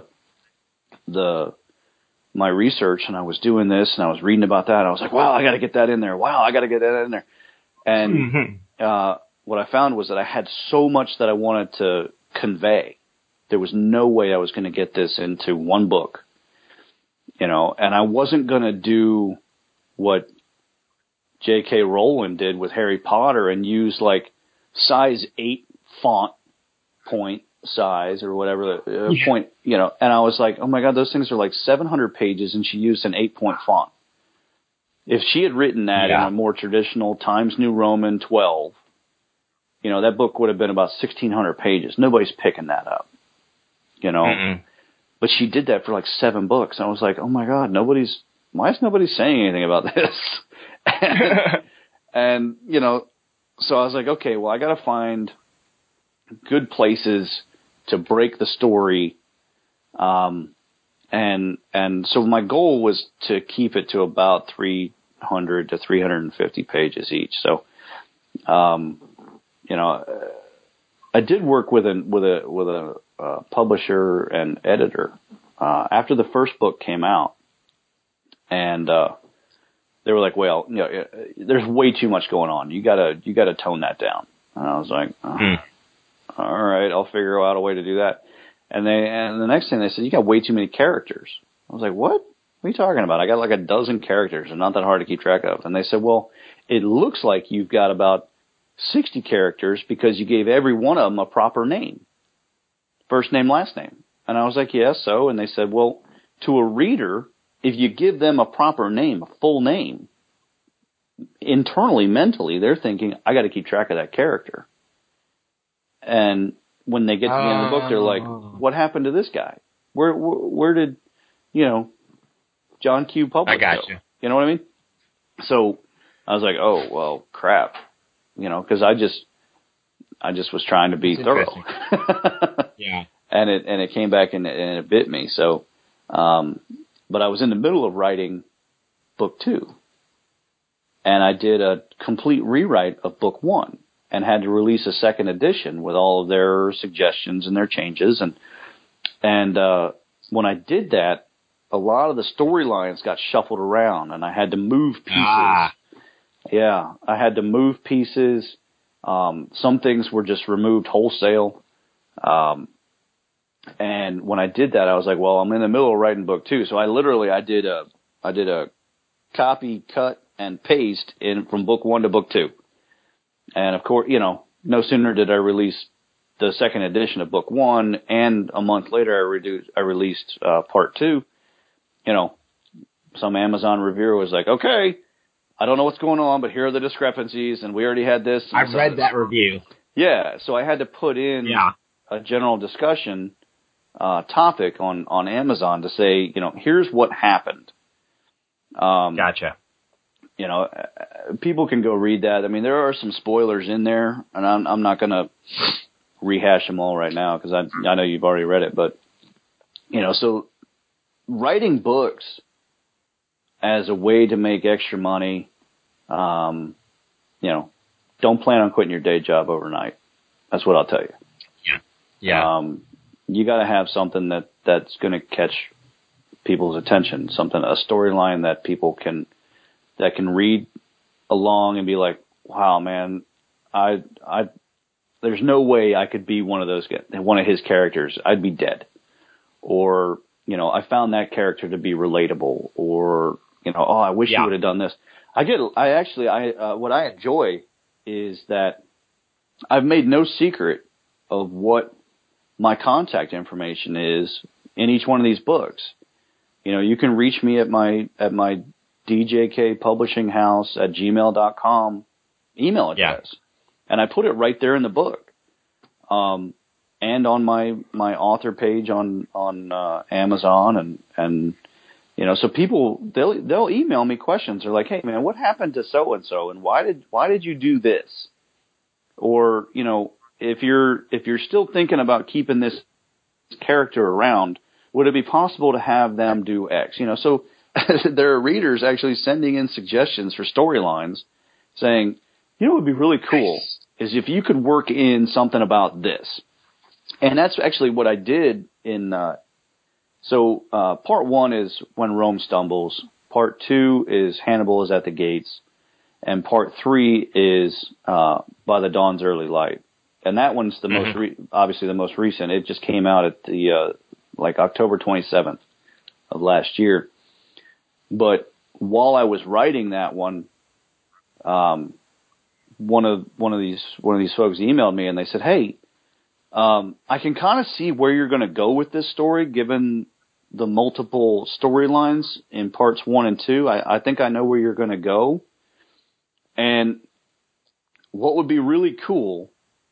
the, my research, and I was doing this and I was reading about that, I was like, wow, I got to get that in there. Wow, I got to get that in there. And, mm-hmm. uh, what I found was that I had so much that I wanted to convey. There was no way I was going to get this into one book, you know, and I wasn't going to do what J K Rowling did with Harry Potter and use like size eight font point size or whatever, uh, yeah. point, you know, and I was like, oh my God, those things are like seven hundred pages and she used an eight point font. If she had written that yeah. in a more traditional Times New Roman twelve, you know, that book would have been about sixteen hundred pages. Nobody's picking that up, you know. Mm-mm. But she did that for like seven books. I was like, oh my God, nobody's, why is nobody saying anything about this? and, and, you know, so I was like, okay, well, I got to find good places to break the story. Um, and, and so my goal was to keep it to about three hundred to three hundred fifty pages each. So, um, you know, I did work with a, with a, with a, uh, publisher and editor, uh, after the first book came out, and, uh, they were like, well, you know, there's way too much going on. You gotta, you gotta tone that down. And I was like, oh, mm. all right, I'll figure out a way to do that. And they, and the next thing they said, you got way too many characters. I was like, what? What are you talking about? I got like a dozen characters. They're not that hard to keep track of. And they said, well, it looks like you've got about sixty characters because you gave every one of them a proper name. First name, last name. And I was like, yes, yeah, so? And they said, well, to a reader, if you give them a proper name, a full name, internally, mentally, they're thinking, I got to keep track of that character. And when they get to the end of the book, they're like, what happened to this guy? Where, where, where did, you know, John Q. Public I got go? you. You know what I mean? So I was like, oh, well, crap. You know, because I just, I just was trying to be That's thorough. yeah. And it, and it came back and it, and it bit me. So, um, but I was in the middle of writing book two. And I did a complete rewrite of book one and had to release a second edition with all of their suggestions and their changes. And, and, uh, when I did that, a lot of the storylines got shuffled around, and I had to move pieces. Ah. Yeah, I had to move pieces. Um, some things were just removed wholesale. Um, and when I did that, I was like, well, I'm in the middle of writing book two. So I literally, I did a, I did a copy, cut, and paste in from book one to book two. And of course, you know, no sooner did I release the second edition of book one, and a month later I, reduced, I released uh, part two. You know, some Amazon reviewer was like, okay, I don't know what's going on, but here are the discrepancies, and we already had this. I read that review. Yeah, so I had to put in yeah. a general discussion uh, topic on, on Amazon to say, you know, here's what happened. Um, gotcha. You know, people can go read that. I mean, there are some spoilers in there, and I'm, I'm not going to rehash them all right now because I, I know you've already read it. But, you know, so writing books as a way to make extra money, um, you know, don't plan on quitting your day job overnight. That's what I'll tell you. Yeah. Yeah. Um, you got to have something that, that's going to catch people's attention, something, a storyline that people can, that can read along and be like, wow, man, I, I, there's no way I could be one of those, one of his characters. I'd be dead. Or, you know, I found that character to be relatable, or, you know, oh, I wish yeah. he would have done this. I get, I actually, I, uh, what I enjoy is that I've made no secret of what my contact information is in each one of these books. You know, you can reach me at my, at my D J K Publishing House at gmail dot com email address. Yeah. And I put it right there in the book. Um, and on my, my author page on, on, uh, Amazon and, and, you know, so people, they'll, they'll email me questions. They're like, hey man, what happened to so and so? And why did, why did you do this? Or, you know, if you're, if you're still thinking about keeping this character around, would it be possible to have them do X? You know, so there are readers actually sending in suggestions for storylines saying, you know, what would be really cool is if you could work in something about this. And that's actually what I did in, uh, so, uh, part one is When Rome Stumbles. Part two is Hannibal is at the Gates. And part three is, uh, By the Dawn's Early Light. And that one's the mm-hmm. most, re- obviously the most recent. It just came out at the, uh, like October twenty-seventh of last year. But while I was writing that one, um, one of, one of these, one of these folks emailed me and they said, hey, um, I can kind of see where you're going to go with this story, given the multiple storylines in parts one and two. I, I think I know where you're going to go. And what would be really cool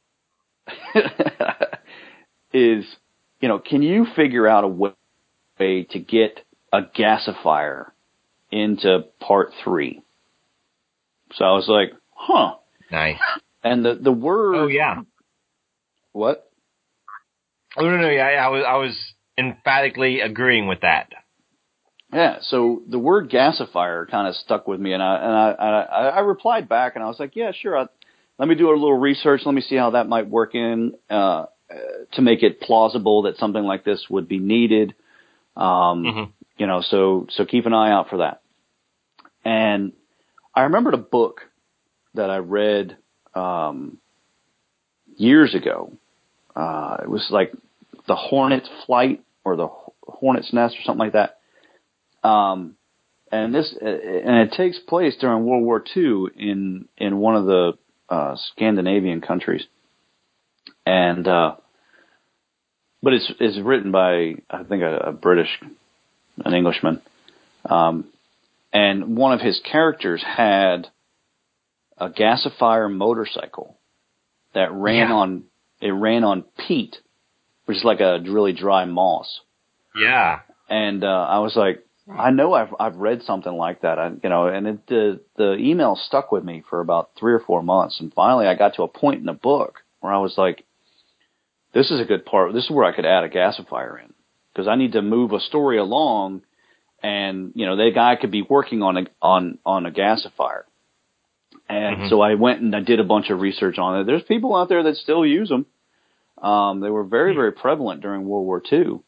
is, you know, can you figure out a way to get a gasifier into part three? So I was like, huh. Nice. And the, the word. Oh, yeah. What? Oh, no, no, yeah, I was, I was emphatically agreeing with that. Yeah, so the word gasifier kind of stuck with me, and I and I I, I replied back, and I was like, yeah, sure. I, let me do a little research. Let me see how that might work in uh, to make it plausible that something like this would be needed. Um, mm-hmm. You know, so so keep an eye out for that. And I remembered a book that I read um, years ago. Uh, it was like The Hornet's Flight or The Hornet's Nest or something like that. Um, and this, and it takes place during World War Two in, in one of the, uh, Scandinavian countries. And, uh, but it's, it's written by, I think, a, a British, an Englishman. Um, and one of his characters had a gasifier motorcycle that ran yeah. on, it ran on peat, which is like a really dry moss. Yeah. And, uh, I was like, I know I've I've read something like that, I, you know, and it, the the email stuck with me for about three or four months, and finally I got to a point in the book where I was like, "This is a good part. This is where I could add a gasifier in because I need to move a story along, and you know, the guy could be working on a on on a gasifier." And mm-hmm. so I went and I did a bunch of research on it. There's people out there that still use them. Um, they were very very prevalent during World War Two.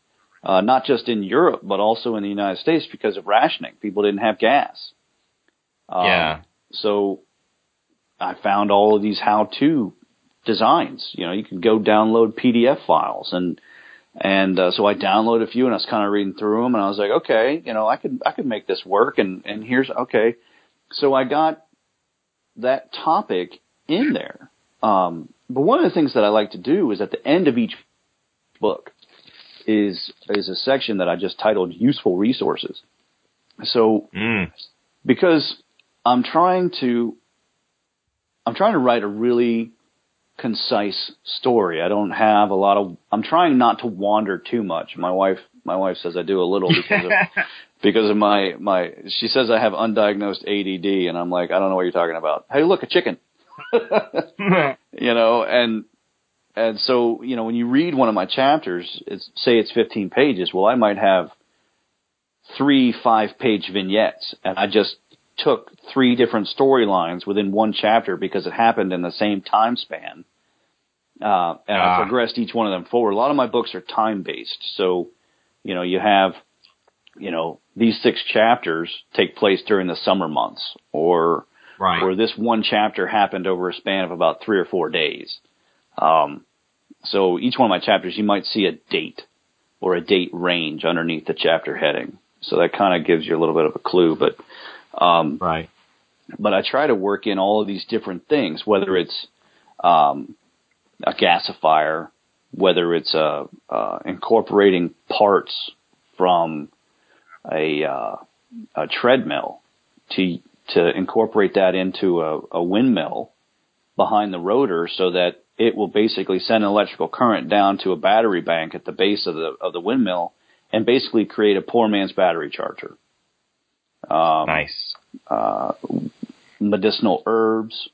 uh, not just in Europe, but also in the United States because of rationing. People didn't have gas. Um, yeah. So I found all of these how-to designs. You know, you can go download P D F files, and and uh, so I downloaded a few, and I was kind of reading through them, and I was like, okay, you know, I could I could make this work, and and here's okay. So I got that topic in there. Um, but one of the things that I like to do is at the end of each book is is a section that I just titled Useful Resources. So Mm. because I'm trying to I'm trying to write a really concise story. I don't have a lot of I'm trying not to wander too much. My wife my wife says I do a little because of because of my my she says I have undiagnosed A D D, and I'm like, I don't know what you're talking about. Hey, look, a chicken. You know, and and so, you know, when you read one of my chapters, it's say it's fifteen pages, well, I might have three five-page vignettes, and I just took three different storylines within one chapter because it happened in the same time span, uh, and ah. I progressed each one of them forward. A lot of my books are time-based, so, you know, you have, you know, these six chapters take place during the summer months, or right. or this one chapter happened over a span of about three or four days. Um, so each one of my chapters, you might see a date or a date range underneath the chapter heading. So that kind of gives you a little bit of a clue, but, um, right. But I try to work in all of these different things, whether it's, um, a gasifier, whether it's, uh, uh, incorporating parts from a, uh, a treadmill to, to incorporate that into a, a windmill behind the rotor so that it will basically send an electrical current down to a battery bank at the base of the, of the windmill and basically create a poor man's battery charger. Um, nice. Uh, medicinal herbs,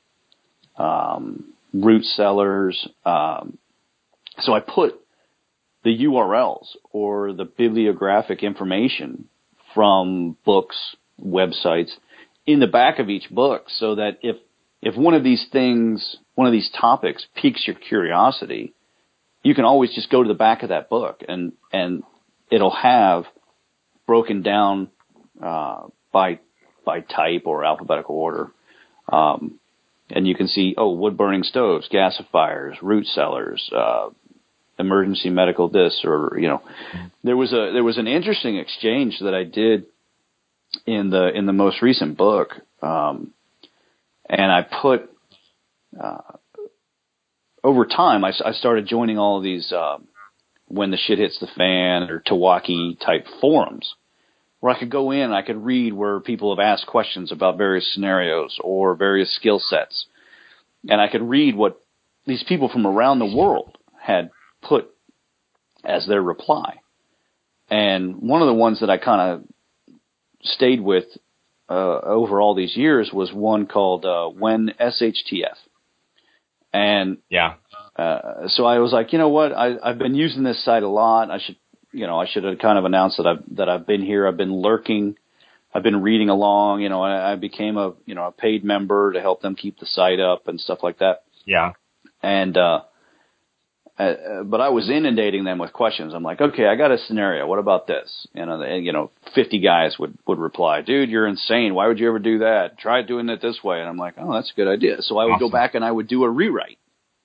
um, root cellars. Um, so I put the U R Ls or the bibliographic information from books, websites in the back of each book so that if, if one of these things, one of these topics piques your curiosity, you can always just go to the back of that book and, and it'll have broken down, uh, by, by type or alphabetical order. Um, and you can see, oh, wood burning stoves, gasifiers, root cellars, uh, emergency medical this, or, you know, there was a, there was an interesting exchange that I did in the, in the most recent book. Um, and I put, uh, over time, I, I started joining all of these, um, when the shit hits the fan or Tawaki type forums where I could go in and I could read where people have asked questions about various scenarios or various skill sets. And I could read what these people from around the world had put as their reply. And one of the ones that I kind of stayed with, uh, over all these years was one called, uh, When S H T F. And, yeah. Uh, so I was like, you know what? I, I've been using this site a lot. I should, you know, I should have kind of announced that I've, that I've been here. I've been lurking. I've been reading along, you know, I, I became a, you know, a paid member to help them keep the site up and stuff like that. Yeah. And, uh, uh, but I was inundating them with questions. I'm like, okay, I got a scenario. What about this? You know, and, you know, fifty guys would, would reply, dude, you're insane. Why would you ever do that? Try doing it this way. And I'm like, oh, that's a good idea. So I would awesome. go back and I would do a rewrite.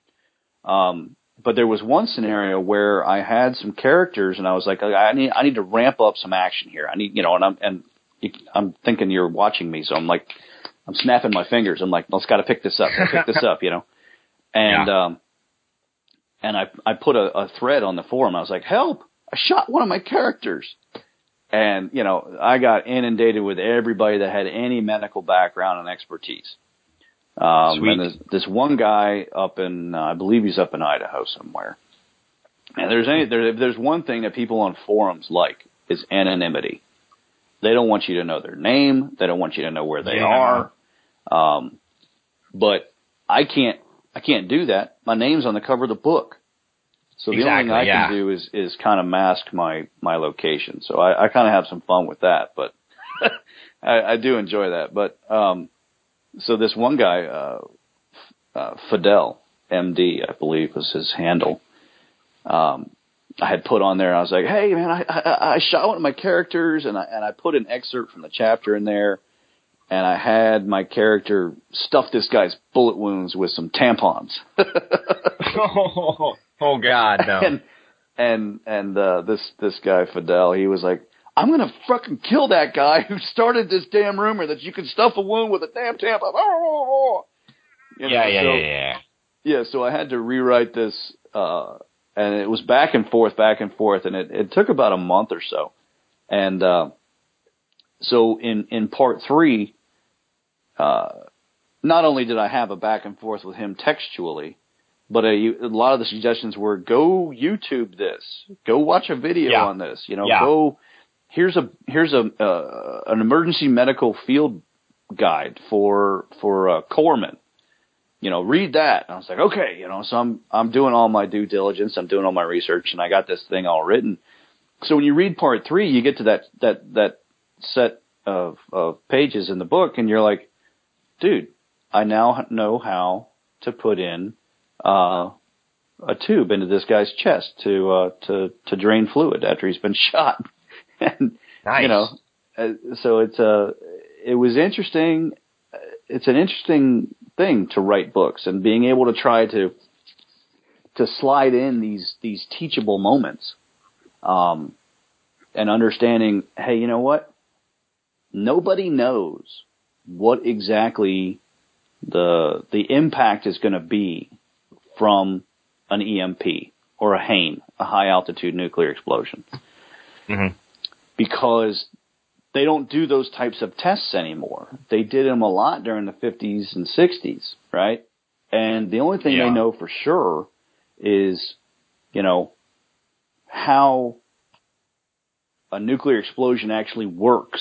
Um, but there was one scenario where I had some characters and I was like, I need, I need to ramp up some action here. I need, you know, and I'm, and I'm thinking you're watching me. So I'm like, I'm snapping my fingers. I'm like, let's got to pick this up, pick this up, you know? And, yeah. um, and I, I put a, a thread on the forum. I was like, help, I shot one of my characters. And, you know, I got inundated with everybody that had any medical background and expertise. Um, Sweet. and there's this one guy up in, uh, I believe he's up in Idaho somewhere. And there's any, there, there's one thing that people on forums like is anonymity. They don't want you to know their name. They don't want you to know where they yeah. are. Um, but I can't, I can't do that. My name's on the cover of the book. So the exactly, only thing I yeah. can do is, is kind of mask my, my location. So I, I kind of have some fun with that, but I, I do enjoy that. But, um, so this one guy, uh, uh, Fidel, M D, I believe was his handle. Um, I had put on there. I was like, hey man, I, I I shot one of my characters, and I and I put an excerpt from the chapter in there, and I had my character stuff this guy's bullet wounds with some tampons. oh, oh God, no. And and and uh, this this guy Fidel, he was like, I'm gonna fucking kill that guy who started this damn rumor that you can stuff a wound with a damn tampon. You know, yeah, yeah, so, yeah, yeah. Yeah, so I had to rewrite this, uh, and it was back and forth, back and forth, and it, it took about a month or so. And uh, so in, in part three, uh, not only did I have a back and forth with him textually, but a, a lot of the suggestions were, go YouTube this, go watch a video yeah. on this, you know, yeah. go, here's a, here's a, uh, an emergency medical field guide for, for uh, corpsmen. You know, read that. And I was like, okay, you know, so I'm, I'm doing all my due diligence. I'm doing all my research, and I got this thing all written. So when you read part three, you get to that, that, that set of, of pages in the book, and you're like, dude, I now know how to put in, uh, a tube into this guy's chest to, uh, to, to drain fluid after he's been shot. and, nice. you know, uh, so it's, uh, it was interesting. It's an interesting thing to write books, and being able to try to to slide in these these teachable moments, um, and understanding, hey, you know what? Nobody knows what exactly the the impact is going to be from an E M P or a H A I M, a high altitude nuclear explosion, mm-hmm. because they don't do those types of tests anymore. They did them a lot during the fifties and sixties, right? And the only thing yeah. they know for sure is, you know, how a nuclear explosion actually works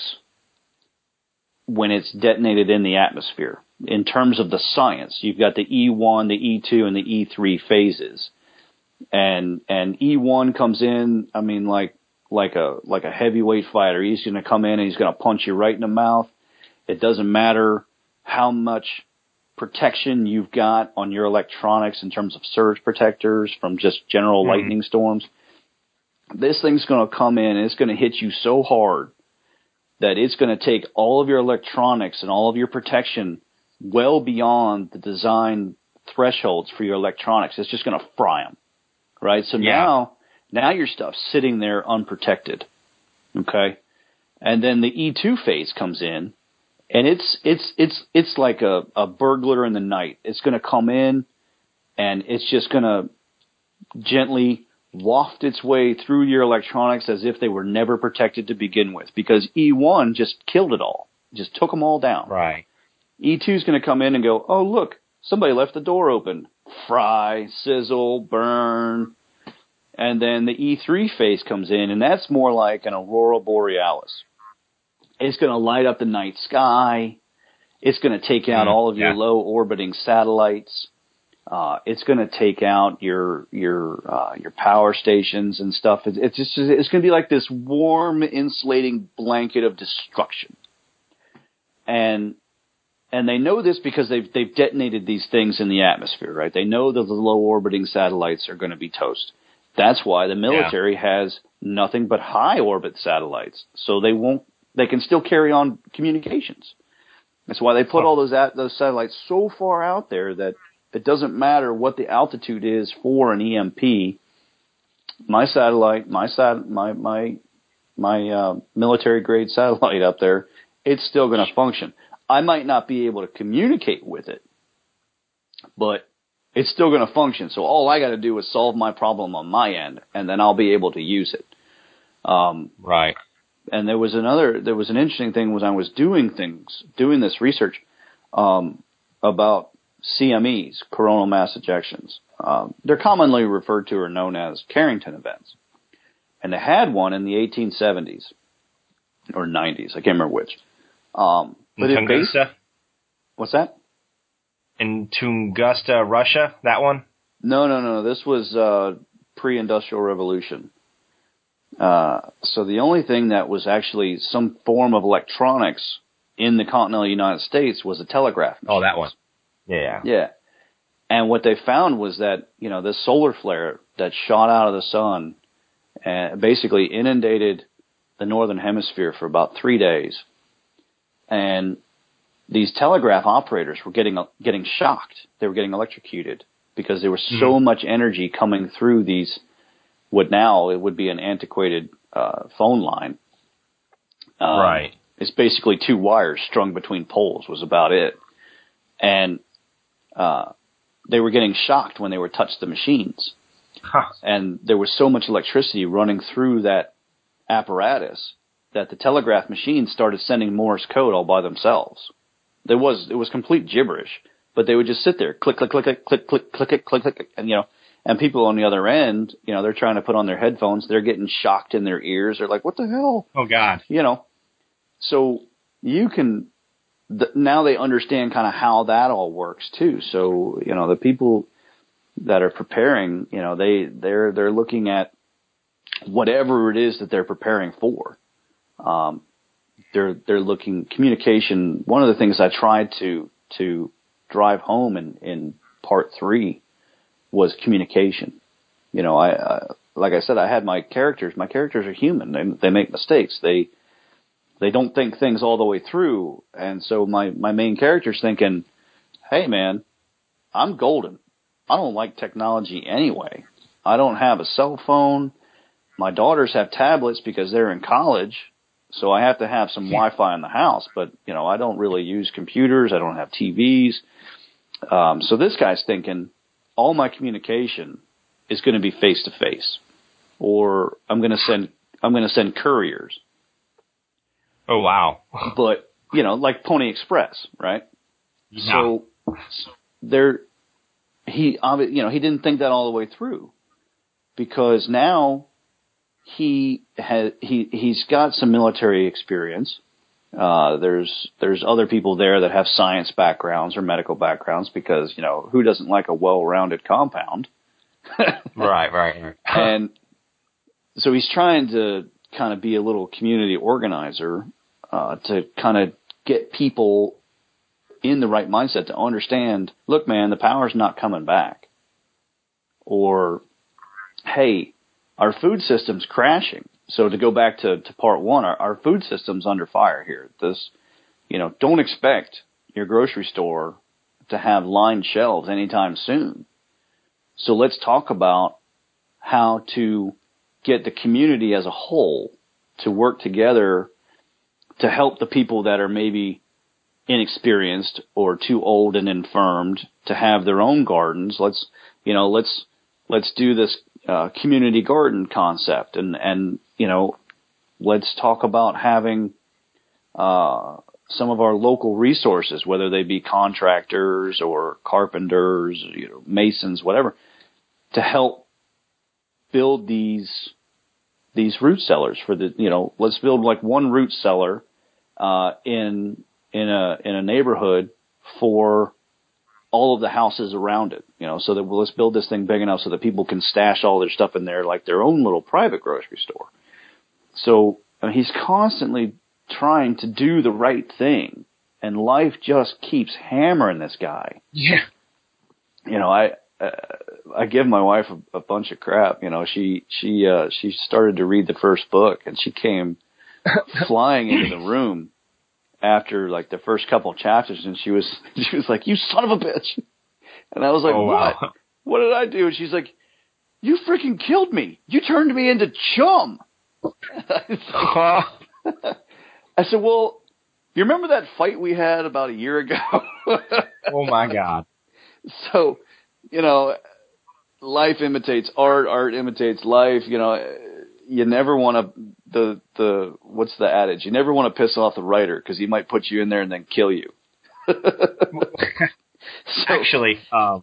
when it's detonated in the atmosphere. In terms of the science, you've got the E one, the E two, and the E three phases. And and E one comes in, I mean, like, like a like a heavyweight fighter. He's going to come in and he's going to punch you right in the mouth. It doesn't matter how much protection you've got on your electronics in terms of surge protectors from just general mm-hmm. lightning storms. This thing's going to come in and it's going to hit you so hard that it's going to take all of your electronics and all of your protection well beyond the design thresholds for your electronics. It's just going to fry them, right? So yeah. now... Now your stuff's sitting there unprotected, okay? And then the E two phase comes in, and it's it's it's it's like a, a burglar in the night. It's going to come in, and it's just going to gently waft its way through your electronics as if they were never protected to begin with, because E one just killed it all, just took them all down. Right. E two is going to come in and go, oh, look, somebody left the door open. Fry, sizzle, burn. And then the E three phase comes in, and that's more like an aurora borealis. It's going to light up the night sky. It's going to take out mm, all of yeah. your low orbiting satellites. Uh, it's going to take out your your uh, your power stations and stuff. It's, it's just it's going to be like this warm, insulating blanket of destruction. And and they know this because they've they've detonated these things in the atmosphere, right? They know that the low orbiting satellites are going to be toast. That's why the military yeah. has nothing but high orbit satellites, so they won't. They can still carry on communications. That's why they put all those at, those satellites so far out there that it doesn't matter what the altitude is for an E M P. My satellite, my sat, my my my uh, military grade satellite up there, it's still going to function. I might not be able to communicate with it, but it's still going to function. So all I got to do is solve my problem on my end, and then I'll be able to use it. Um, right. And there was another, there was an interesting thing was I was doing things, doing this research um, about C M Es, coronal mass ejections. Um, they're commonly referred to or known as Carrington events. And they had one in the eighteen seventies or nineties. I can't remember which. Um, but in it based, Tunguska? What's that? In Tunguska, Russia, that one? No, no, no. This was uh, pre-industrial revolution. Uh, so the only thing that was actually some form of electronics in the continental United States was a telegraph machine. Oh, that one. Yeah. Yeah. And what they found was that, you know, this solar flare that shot out of the sun and basically inundated the northern hemisphere for about three days. And these telegraph operators were getting getting shocked. They were getting electrocuted because there was mm-hmm. so much energy coming through these, what now it would be an antiquated uh, phone line. Um, right. It's basically two wires strung between poles was about it. And uh, they were getting shocked when they were touched the machines. Huh. And there was so much electricity running through that apparatus that the telegraph machines started sending Morse code all by themselves. There was, it was complete gibberish, but they would just sit there, click, click, click, click, click, click, click, click, click, click, and you know, and people on the other end, you know, they're trying to put on their headphones, they're getting shocked in their ears. They're like, what the hell? Oh God. You know, so you can, th- now they understand kind of how that all works too. So, you know, the people that are preparing, you know, they, they're, they're looking at whatever it is that they're preparing for. Um, they're, they're looking communication. One of the things I tried to, to drive home in, in part three was communication. You know, I, uh, like I said, I had my characters, my characters are human. They, they make mistakes. They, they don't think things all the way through. And so my, my main character's thinking, hey man, I'm golden. I don't like technology anyway. I don't have a cell phone. My daughters have tablets because they're in college. So I have to have some Wi-Fi in the house, but you know, I don't really use computers. I don't have T Vs. Um, so this guy's thinking all my communication is going to be face to face, or I'm going to send, I'm going to send couriers. Oh, wow. But you know, like Pony Express, right? Yeah. So, so there, he, you know, he didn't think that all the way through because now he has, he, he's got some military experience. Uh, there's, there's other people there that have science backgrounds or medical backgrounds because, you know, who doesn't like a well-rounded compound? Right, right, right. And so he's trying to kind of be a little community organizer, uh, to kind of get people in the right mindset to understand, look, man, the power's not coming back. Or, hey, our food system's crashing. So to go back to, to part one, our, our food system's under fire here. This, you know, don't expect your grocery store to have lined shelves anytime soon. So let's talk about how to get the community as a whole to work together to help the people that are maybe inexperienced or too old and infirmed to have their own gardens. Let's, you know, let's, let's do this uh, community garden concept and, and, you know, let's talk about having, uh, some of our local resources, whether they be contractors or carpenters, you know, masons, whatever, to help build these, these root cellars for the, you know, let's build like one root cellar, uh, in, in a, in a neighborhood for all of the houses around it, you know, so that well, let's build this thing big enough so that people can stash all their stuff in there like their own little private grocery store. So I mean, he's constantly trying to do the right thing, and life just keeps hammering this guy. Yeah. You know, I, uh, I give my wife a, a bunch of crap. You know, she, she, uh, she started to read the first book and she came flying into the room after like the first couple of chapters, and she was, she was like, you son of a bitch. And I was like, oh, what? wow. What did I do? And she's like, you freaking killed me. You turned me into chum. I said, well, you remember that fight we had about a year ago? Oh my God. So, you know, life imitates art, art imitates life. You know, you never want to, the, the, what's the adage? You never want to piss off the writer because he might put you in there and then kill you. so, Actually, um,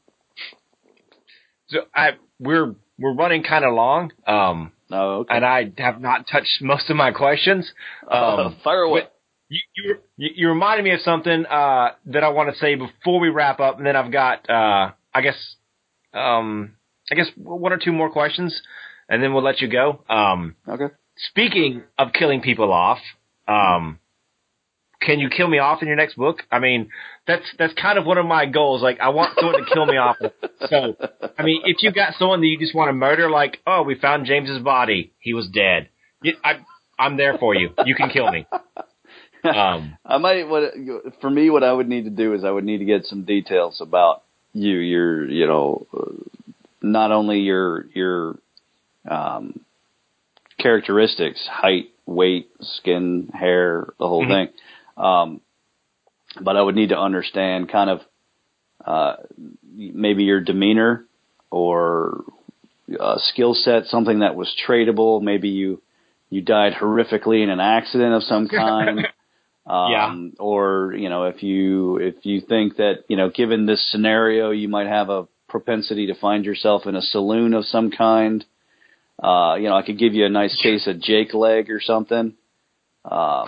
so I, we're, we're running kind of long. Um, oh, okay. and I have not touched most of my questions. Um, uh, fire away. You, you, you reminded me of something, uh, that I want to say before we wrap up. And then I've got, uh, I guess, um, I guess one or two more questions and then we'll let you go. Um, okay. Speaking of killing people off, um, can you kill me off in your next book? I mean, that's that's kind of one of my goals. Like, I want someone to kill me off. So, I mean, if you got someone that you just want to murder, like, oh, we found James's body, he was dead. I, I'm there for you. You can kill me. Um, I might. What for me, what I would need to do is I would need to get some details about you. Your, you know, not only your your um, characteristics, height, weight, skin, hair, the whole mm-hmm. thing. Um, but I would need to understand kind of uh, maybe your demeanor or a skill set, something that was tradable. Maybe you you died horrifically in an accident of some kind. Um, yeah. Or, you know, if you, if you think that, you know, given this scenario, you might have a propensity to find yourself in a saloon of some kind. Uh, you know, I could give you a nice case of Jake leg or something. Um,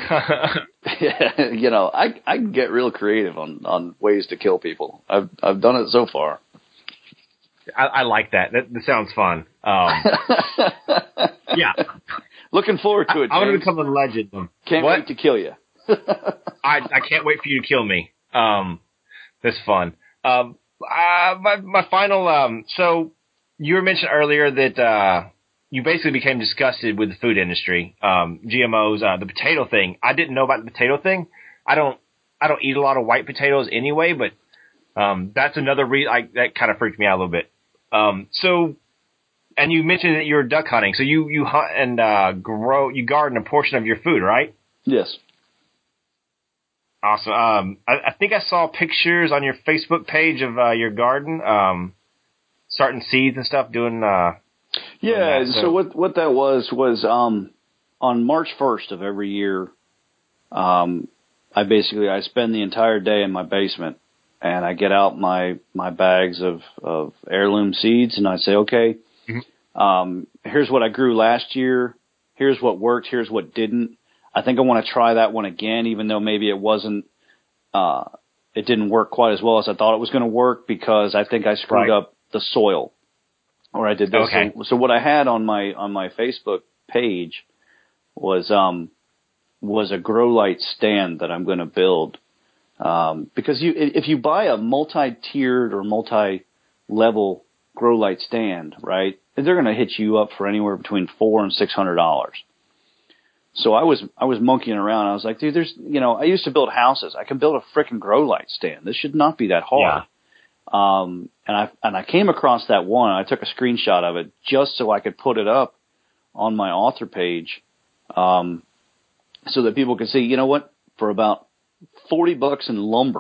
you know, I, I can get real creative on, on ways to kill people. I've, I've done it so far. I, I like that. that. That sounds fun. Um, yeah. Looking forward to it. I, I want to become a legend. Can't what? wait to kill you. I I can't wait for you to kill me. Um, that's fun. Um, uh, my my final. Um, so you were mentioned earlier that uh, you basically became disgusted with the food industry, um, G M Os, uh, the potato thing. I didn't know about the potato thing. I don't I don't eat a lot of white potatoes anyway, but um, that's another reason. I, that kind of freaked me out a little bit. Um, so, and you mentioned that you were duck hunting. So you you hunt and uh, grow, you garden a portion of your food, right? Yes. Awesome. Um, I, I think I saw pictures on your Facebook page of uh, your garden, um, starting seeds and stuff, doing. Uh, yeah. that, so. so what what that was was um, on March first of every year, um, I basically I spend the entire day in my basement, and I get out my my bags of of heirloom seeds, and I say, okay, mm-hmm. um, here's what I grew last year. Here's what worked. Here's what didn't. I think I want to try that one again, even though maybe it wasn't, uh, it didn't work quite as well as I thought it was going to work, because I think I screwed right. up the soil, or I did this. Okay. So, so what I had on my, on my Facebook page was, um, was a grow light stand that I'm going to build. Um, because you, if you buy a multi-tiered or multi-level grow light stand, right, they're going to hit you up for anywhere between four and six hundred dollars. So I was I was monkeying around. I was like, dude, there's, you know, I used to build houses. I can build a freaking grow light stand. This should not be that hard. Yeah. Um, and I and I came across that one. I took a screenshot of it just so I could put it up on my author page, um, so that people could see. You know what? For about forty bucks in lumber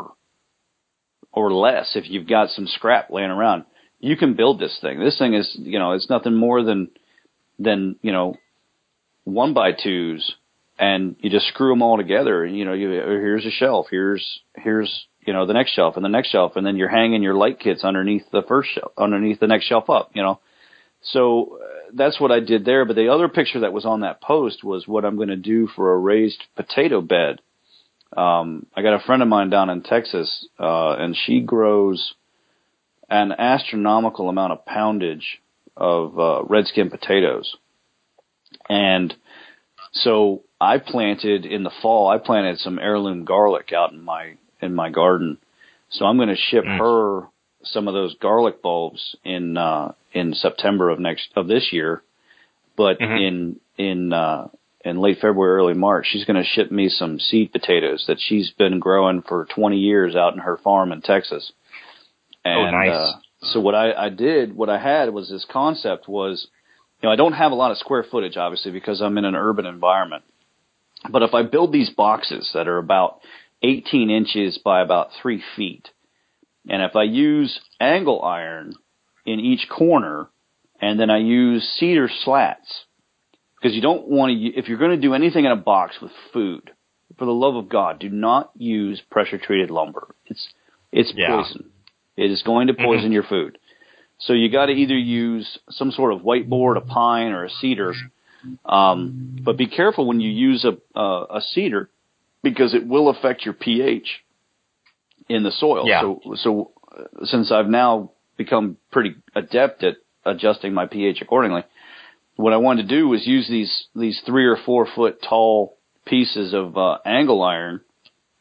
or less, if you've got some scrap laying around, you can build this thing. This thing is, you know, it's nothing more than than you know. one by twos, and you just screw them all together. And, you know, you, here's a shelf, here's, here's, you know, the next shelf and the next shelf. And then you're hanging your light kits underneath the first shelf, underneath the next shelf up, you know. So uh, that's what I did there. But the other picture that was on that post was what I'm going to do for a raised potato bed. Um, I got a friend of mine down in Texas, uh, and she grows an astronomical amount of poundage of, uh, red skin potatoes. And so I planted in the fall, I planted some heirloom garlic out in my, in my garden. So I'm going to ship mm. her some of those garlic bulbs in, uh, in September of next, of this year. But mm-hmm. in, in, uh, in late February, early March, she's going to ship me some seed potatoes that she's been growing for twenty years out in her farm in Texas. And, oh, nice. uh, so what I, I did, what I had was this concept was, you know, I don't have a lot of square footage, obviously, because I'm in an urban environment. But if I build these boxes that are about eighteen inches by about three feet, and if I use angle iron in each corner, and then I use cedar slats, because you don't want to, if you're going to do anything in a box with food, for the love of God, do not use pressure-treated lumber. It's it's yeah. poison. It is going to poison your food. So you got to either use some sort of whiteboard, a pine, or a cedar. Um, but be careful when you use a, a, a cedar, because it will affect your pH in the soil. Yeah. So, so since I've now become pretty adept at adjusting my pH accordingly, what I wanted to do was use these these three or four foot tall pieces of uh, angle iron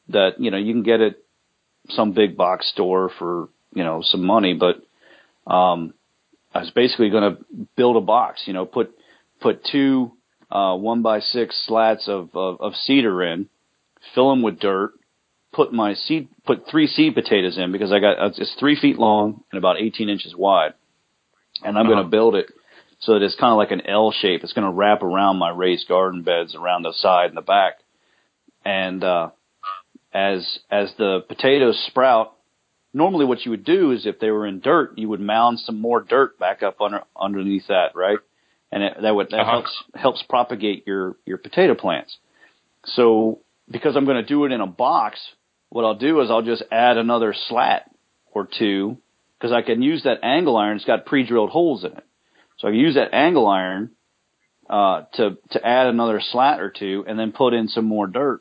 that, you know, you can get at some big box store for, you know, some money, but um, I was basically going to build a box, you know, put put two uh, one by six slats of, of, of cedar in, fill them with dirt, put my seed, put three seed potatoes in because I got it's three feet long and about eighteen inches wide, and I'm uh-huh. going to build it so that it's kind of like an L shape. It's going to wrap around my raised garden beds around the side and the back, and uh, as as the potatoes sprout. Normally what you would do is if they were in dirt, you would mound some more dirt back up under, underneath that, right? And it, that would that uh-huh. helps helps propagate your, your potato plants. So because I'm going to do it in a box, what I'll do is I'll just add another slat or two because I can use that angle iron. It's got pre-drilled holes in it. So I can use that angle iron uh, to to add another slat or two and then put in some more dirt.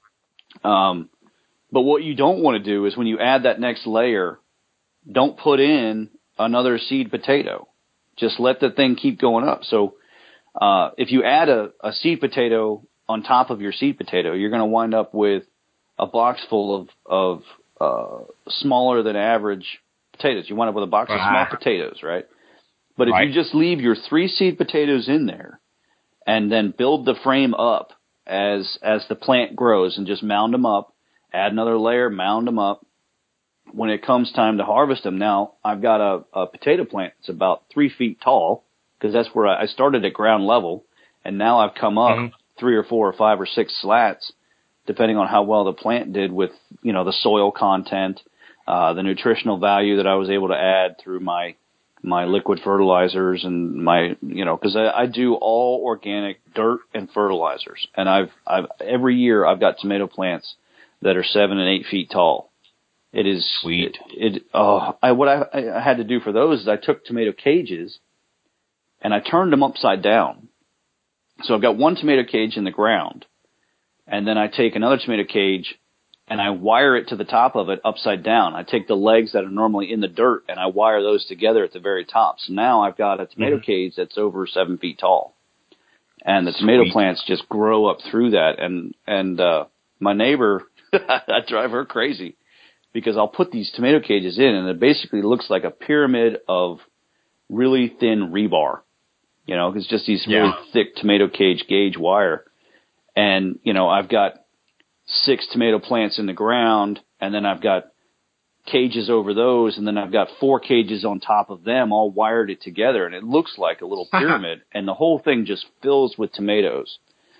Um But what you don't want to do is when you add that next layer, don't put in another seed potato. Just let the thing keep going up. So uh, if you add a, a seed potato on top of your seed potato, you're going to wind up with a box full of, of uh, smaller than average potatoes. You wind up with a box uh-huh. of small potatoes, right? But if right. you just leave your three seed potatoes in there and then build the frame up as as the plant grows and just mound them up, add another layer, mound them up. When it comes time to harvest them, now I've got a, a potato plant that's about three feet tall because that's where I, I started at ground level, and now I've come up mm-hmm. three or four or five or six slats, depending on how well the plant did with, you know, the soil content, uh, the nutritional value that I was able to add through my my liquid fertilizers and my, you know, because I, I do all organic dirt and fertilizers, and I've I've every year I've got tomato plants that are seven and eight feet tall. It is sweet. It, it oh, I what I, I had to do for those is I took tomato cages and I turned them upside down. So I've got one tomato cage in the ground, and then I take another tomato cage and I wire it to the top of it upside down. I take the legs that are normally in the dirt and I wire those together at the very top. So now I've got a tomato mm-hmm. cage that's over seven feet tall, and the tomato Sweet. plants just grow up through that. And and uh, my neighbor. I drive her crazy because I'll put these tomato cages in and it basically looks like a pyramid of really thin rebar, you know, it's just these really yeah. thick tomato cage gauge wire. And, you know, I've got six tomato plants in the ground and then I've got cages over those and then I've got four cages on top of them all wired it together. And it looks like a little pyramid and the whole thing just fills with tomatoes.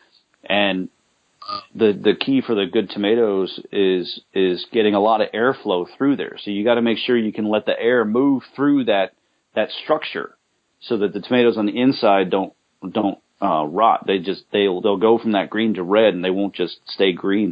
And The the key for the good tomatoes is is getting a lot of airflow through there. So you got to make sure you can let the air move through that that structure, so that the tomatoes on the inside don't don't uh, rot. They just they'll they'll go from that green to red, and they won't just stay green.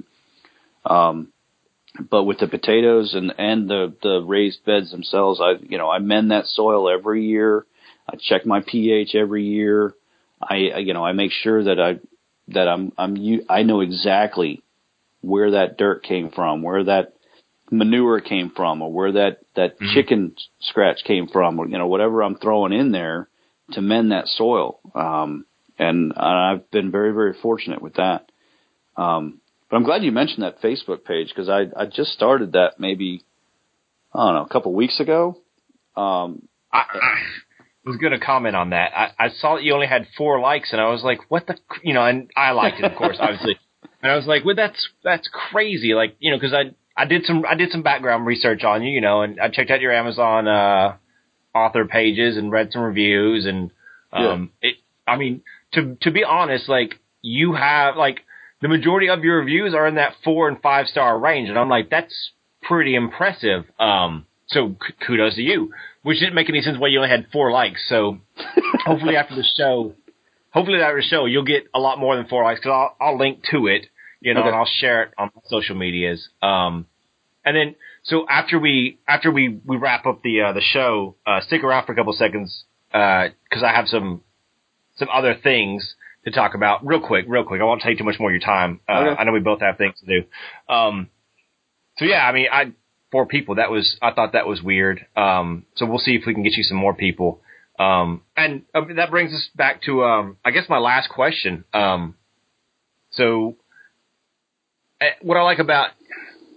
Um, but with the potatoes and and the the raised beds themselves, I you know I mend that soil every year. I check my pH every year. I you know I make sure that I. that I'm, I'm, I know exactly where that dirt came from, where that manure came from, or where that, that mm-hmm. chicken scratch came from, or, you know, whatever I'm throwing in there to mend that soil. Um, and I've been very, very fortunate with that. Um, but I'm glad you mentioned that Facebook page because I, I just started that maybe, I don't know, a couple weeks ago. Um, I, I was going to comment on that. I, I saw that you only had four likes, and I was like, "What the?" You know, and I liked it, of course, obviously. And I was like, "Well, that's that's crazy." Like, you know, because I I did some I did some background research on you, you know, and I checked out your Amazon uh, author pages and read some reviews, and um, yeah. it. I mean, to to be honest, like you have like the majority of your reviews are in that four and five star range, and I'm like, that's pretty impressive. Um, so k- kudos to you. Which didn't make any sense why you only had four likes. So hopefully after the show, hopefully after the show, you'll get a lot more than four likes because I'll, I'll link to it, you know, okay. and I'll share it on social medias. Um, and then so after we after we, we wrap up the uh, the show, uh, stick around for a couple seconds because uh, I have some some other things to talk about real quick, real quick. I won't take too much more of your time. Uh, okay. I know we both have things to do. Um, so yeah, I mean, I. Four people. That was, I thought that was weird. Um, so we'll see if we can get you some more people. Um, and uh, that brings us back to, um, I guess my last question. Um, so uh, what I like about,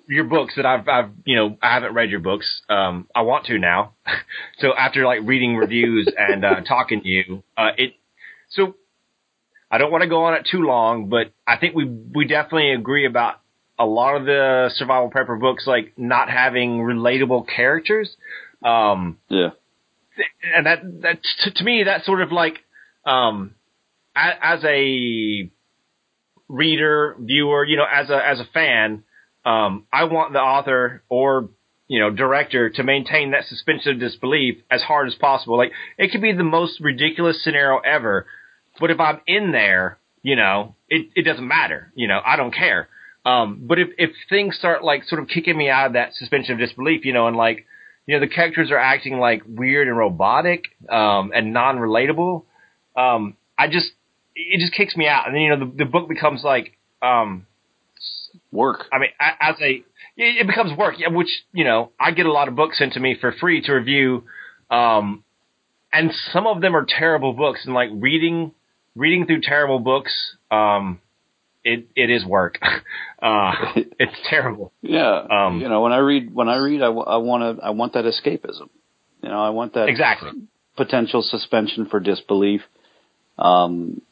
your books that I've, I've, you know, I haven't read your books. Um, I want to now. So after like reading reviews and, uh, talking to you, uh, it, so I don't want to go on it too long, but I think we, we definitely agree about a lot of the survival prepper books, like not having relatable characters. Um, yeah. And that, that, to, to me, that's sort of like, um, as a reader, viewer, you know, as a, as a fan, um, I want the author or, you know, director to maintain that suspension of disbelief as hard as possible. Like, it could be the most ridiculous scenario ever, but if I'm in there, you know, it, it doesn't matter. You know, I don't care. Um, but if, if things start like sort of kicking me out of that suspension of disbelief, you know, and like, you know, the characters are acting like weird and robotic, um, and non-relatable, um, I just, it just kicks me out. And then, you know, the, the book becomes like, um, work. I mean, as a, it becomes work, which, you know, I get a lot of books sent to me for free to review. Um, and some of them are terrible books, and like reading, reading through terrible books, um, it, it is work. uh, it's terrible. Yeah. Um, you know, when I read, when I read, I, I want to, I want that escapism. You know, I want that exactly potential suspension for disbelief. Um,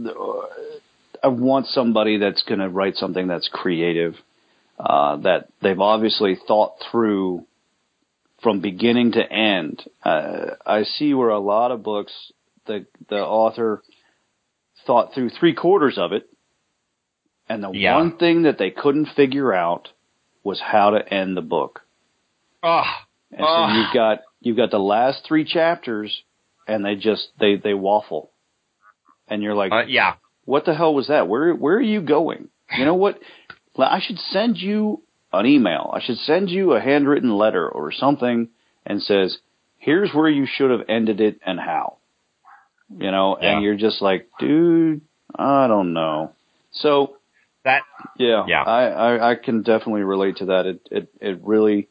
I want somebody that's going to write something that's creative, uh, that they've obviously thought through from beginning to end. Uh, I see where a lot of books, the the author thought through three quarters of it, and the yeah. one thing that they couldn't figure out was how to end the book. Oh, and oh. so you've got you've got the last three chapters, and they just they they waffle, and you're like, uh, yeah. What the hell was that? Where where are you going? You know what? I should send you an email. I should send you a handwritten letter or something and says, here's where you should have ended it and how. You know, yeah. and you're just like, dude, I don't know. So that yeah, yeah. I, I, I can definitely relate to that. It it, it really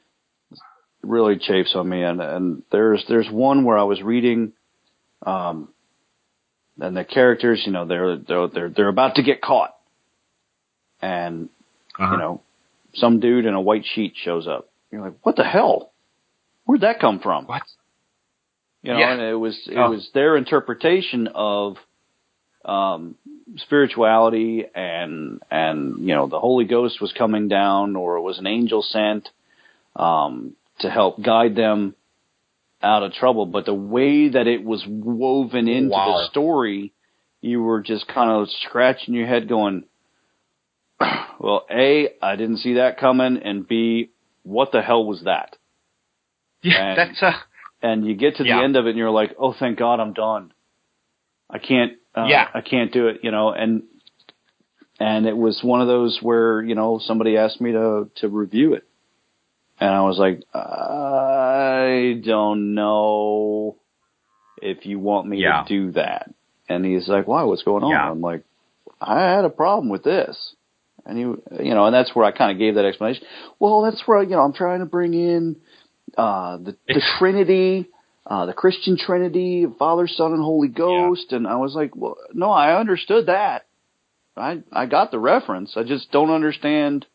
really chafes on me, and, and there's there's one where I was reading um and the characters, you know, they're they're they're, they're about to get caught. And uh-huh. you know, some dude in a white sheet shows up. You're like, what the hell? Where'd that come from? What? You know, yeah. and it was it oh. was their interpretation of um, spirituality, and and you know, the Holy Ghost was coming down, or it was an angel sent um, to help guide them out of trouble. But the way that it was woven into wow. the story, you were just kind of scratching your head, going, well, A, I didn't see that coming, and B, what the hell was that? Yeah, and, that's uh, and you get to the yeah. end of it, and you're like, oh, thank God, I'm done. I can't, uh, yeah. I can't do it, you know. And and it was one of those where, you know, somebody asked me to to review it, and I was like, I don't know if you want me yeah. to do that. And he's like, why? What's going on? Yeah. I'm like, I had a problem with this. And he, you know, and that's where I kind of gave that explanation. Well, that's where, you know, I'm trying to bring in uh, the, the Trinity, uh, the Christian Trinity, Father, Son, and Holy Ghost. Yeah. And I was like, well, no, I understood that. I I got the reference. I just don't understand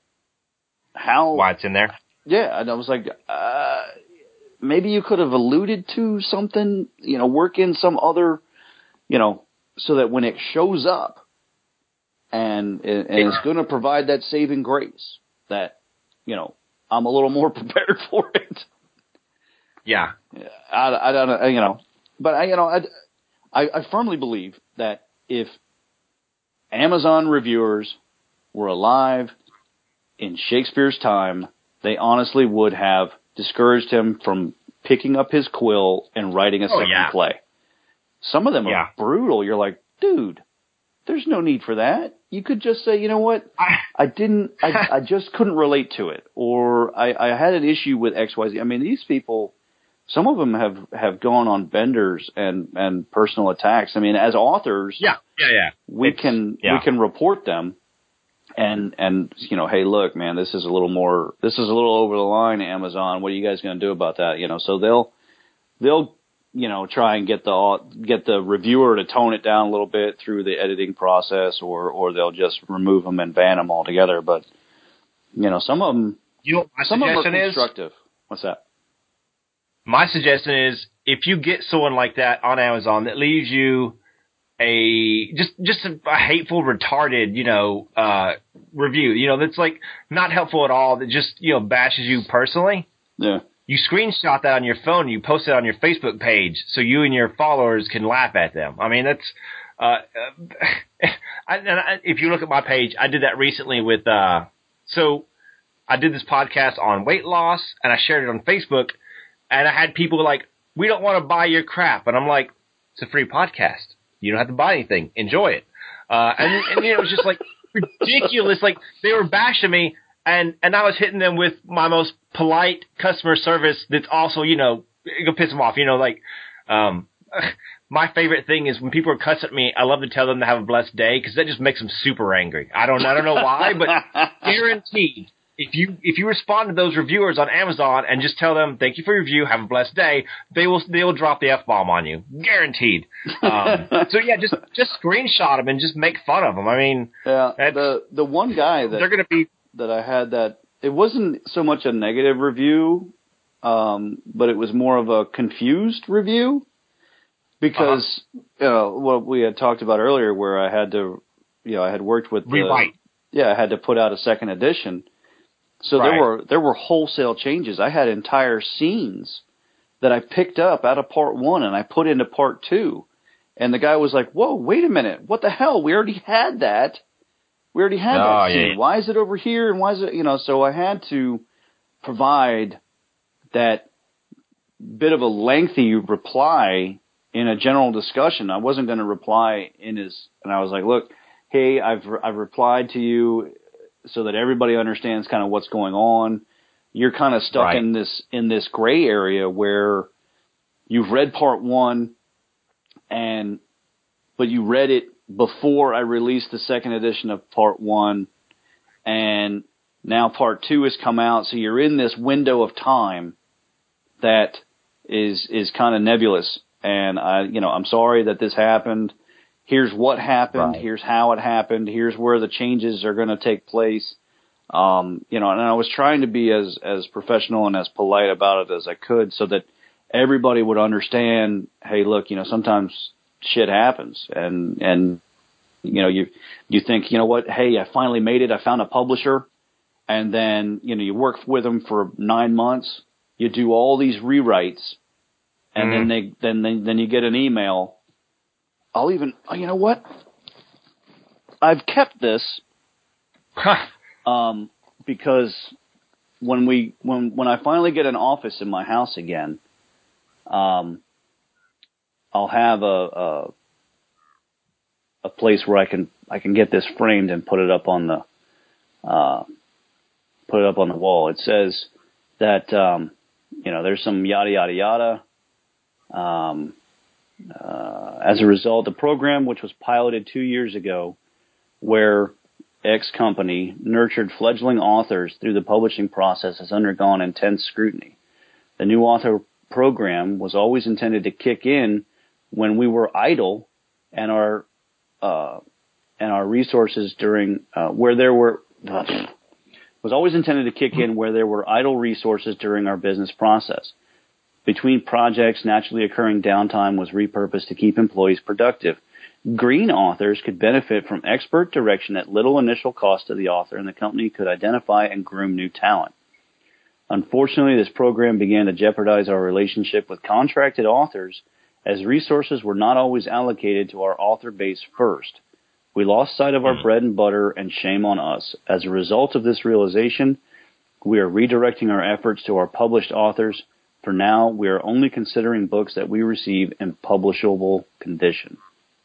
how. Why it's in there. Yeah, and I was like, uh, maybe you could have alluded to something, you know, work in some other, you know, so that when it shows up, and, and it's going to provide that saving grace, that, you know, I'm a little more prepared for it. Yeah. I, I don't know, you know, but I, you know, I, I, I firmly believe that if Amazon reviewers were alive in Shakespeare's time, they honestly would have discouraged him from picking up his quill and writing a oh, second yeah. play. Some of them yeah. are brutal. You're like, dude, there's no need for that. You could just say, you know what, I, I didn't, I, I just couldn't relate to it, or I, I had an issue with X Y Z. I mean, these people, some of them have, have gone on benders and, and personal attacks. I mean, as authors, yeah, yeah, yeah, we it's, can yeah. we can report them, and and you know, hey, look, man, this is a little more, this is a little over the line, Amazon. What are you guys going to do about that? You know, so they'll they'll. you know, try and get the get the reviewer to tone it down a little bit through the editing process, or, or they'll just remove them and ban them altogether. But you know, some of them, You know what my some of them are suggestion is? constructive. What's that? My suggestion is if you get someone like that on Amazon that leaves you a just just a, a hateful, retarded, you know, uh, review, you know, that's like not helpful at all, that just, you know, bashes you personally. Yeah. You screenshot that on your phone and you post it on your Facebook page so you and your followers can laugh at them. I mean, that's uh, uh I, and I, if you look at my page, I did that recently with uh, so I did this podcast on weight loss and I shared it on Facebook. And I had people like, we don't want to buy your crap. And I'm like, it's a free podcast. You don't have to buy anything. Enjoy it. Uh, and, and, you know, it was just like ridiculous. Like, they were bashing me, and, and I was hitting them with my most polite customer service that's also, you know, it could piss them off. You know, like, um, my favorite thing is when people are cussing at me, I love to tell them to have a blessed day because that just makes them super angry. I don't, I don't know why, but guaranteed. If you if you respond to those reviewers on Amazon and just tell them thank you for your review, have a blessed day, they will they will drop the F bomb on you, guaranteed. Um, so yeah, just just screenshot them and just make fun of them. I mean, yeah, the the one guy that they're going to be that I had that it wasn't so much a negative review, um, but it was more of a confused review because uh-huh. you know, what we had talked about earlier, where I had to, you know, I had worked with rewrite. The, yeah, I had to put out a second edition. So right. there were there were wholesale changes. I had entire scenes that I picked up out of part one and I put into part two. And the guy was like, whoa, wait a minute. What the hell? We already had that. We already had oh, that scene. Yeah. Why is it over here? And why is it, you know, so I had to provide that bit of a lengthy reply in a general discussion. I wasn't going to reply in his, and I was like, look, hey, I've, I've replied to you so that everybody understands kind of what's going on. You're kind of stuck right. in this, in this gray area where you've read part one and, but you read it before I released the second edition of part one, and now part two has come out. So you're in this window of time that is, is kind of nebulous. And I, you know, I'm sorry that this happened. Here's what happened. Right. Here's how it happened. Here's where the changes are going to take place. Um, you know, and I was trying to be as, as professional and as polite about it as I could so that everybody would understand, hey, look, you know, sometimes shit happens and, and, you know, you, you think, you know what, hey, I finally made it. I found a publisher. And then, you know, you work with them for nine months. You do all these rewrites and mm-hmm. then they, then, then, then you get an email. I'll even, oh, you know what? I've kept this, um, because when we, when, when I finally get an office in my house again, um, I'll have a, a, a place where I can, I can get this framed and put it up on the, uh, put it up on the wall. It says that, um, you know, there's some yada, yada, yada. Um, Uh, as a result, the program, which was piloted two years ago, where X company nurtured fledgling authors through the publishing process, has undergone intense scrutiny. The new author program was always intended to kick in when we were idle and our uh, and our resources during uh, where there were uh, was always intended to kick in where there were idle resources during our business process. Between projects, naturally occurring downtime was repurposed to keep employees productive. Green authors could benefit from expert direction at little initial cost to the author, and the company could identify and groom new talent. Unfortunately, this program began to jeopardize our relationship with contracted authors, as resources were not always allocated to our author base first. We lost sight of our bread and butter, and shame on us. As a result of this realization, we are redirecting our efforts to our published authors. For now, we are only considering books that we receive in publishable condition.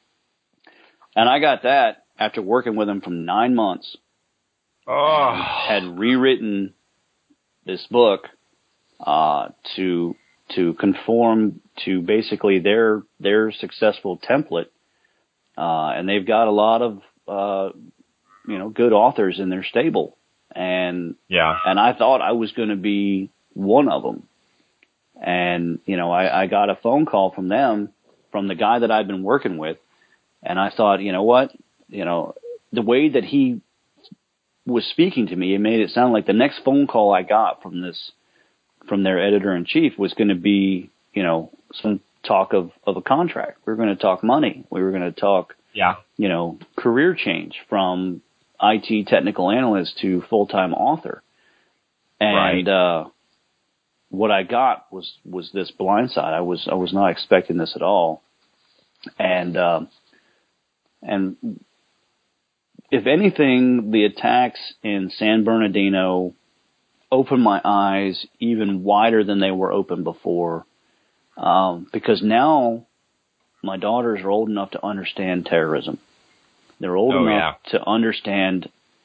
And I got that after working with them for nine months. Oh. Had rewritten this book uh, to to conform to basically their their successful template, uh, and they've got a lot of uh, you know good authors in their stable, and yeah, and I thought I was going to be one of them. And, you know, I, I got a phone call from them, from the guy that I've been working with. And I thought, you know what, you know, the way that he was speaking to me, it made it sound like the next phone call I got from this, from their editor in chief was going to be, you know, some talk of, of a contract. We were going to talk money. We were going to talk, yeah, you know, career change from I T technical analyst to full-time author. And, right. uh, what I got was, was this blindside. I was, I was not expecting this at all. And, um, and if anything, the attacks in San Bernardino opened my eyes even wider than they were open before. Um, because now my daughters are old enough to understand terrorism. They're old oh, enough yeah. to understand,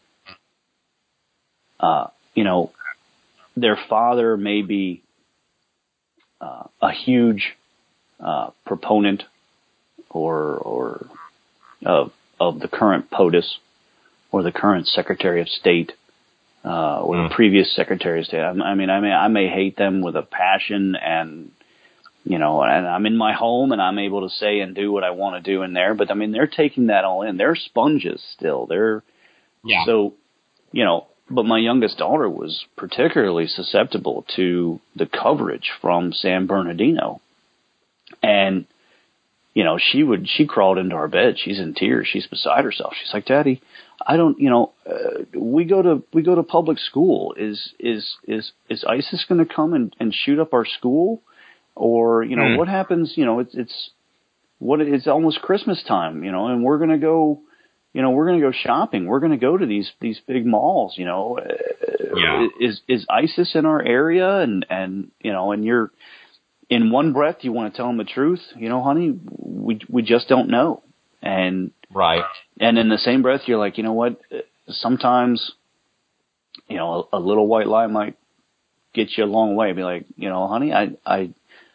uh, you know, their father may be uh, a huge uh, proponent or or of of the current POTUS or the current Secretary of State uh, or mm. the previous Secretary of State. I, I mean, I may I may hate them with a passion, and you know, and I'm in my home and I'm able to say and do what I want to do in there. But I mean, they're taking that all in. They're sponges still. They're yeah. So, you know. But my youngest daughter was particularly susceptible to the coverage from San Bernardino. And, you know, she would, she crawled into our bed. She's in tears. She's beside herself. She's like, Daddy, I don't, you know, uh, we go to, we go to public school. Is, is, is, is ISIS going to come and, and shoot up our school? Or, you know, mm. what happens, you know, it's, it's, what, it's almost Christmas time, you know, and we're going to go, You know, we're going to go shopping. We're going to go to these these big malls. You know, yeah. is is ISIS in our area? And and you know, and you're in one breath you want to tell them the truth. You know, honey, we we just don't know. And right. And in the same breath, you're like, you know what? Sometimes, you know, a, a little white lie might get you a long way. Be like, you know, honey, I I.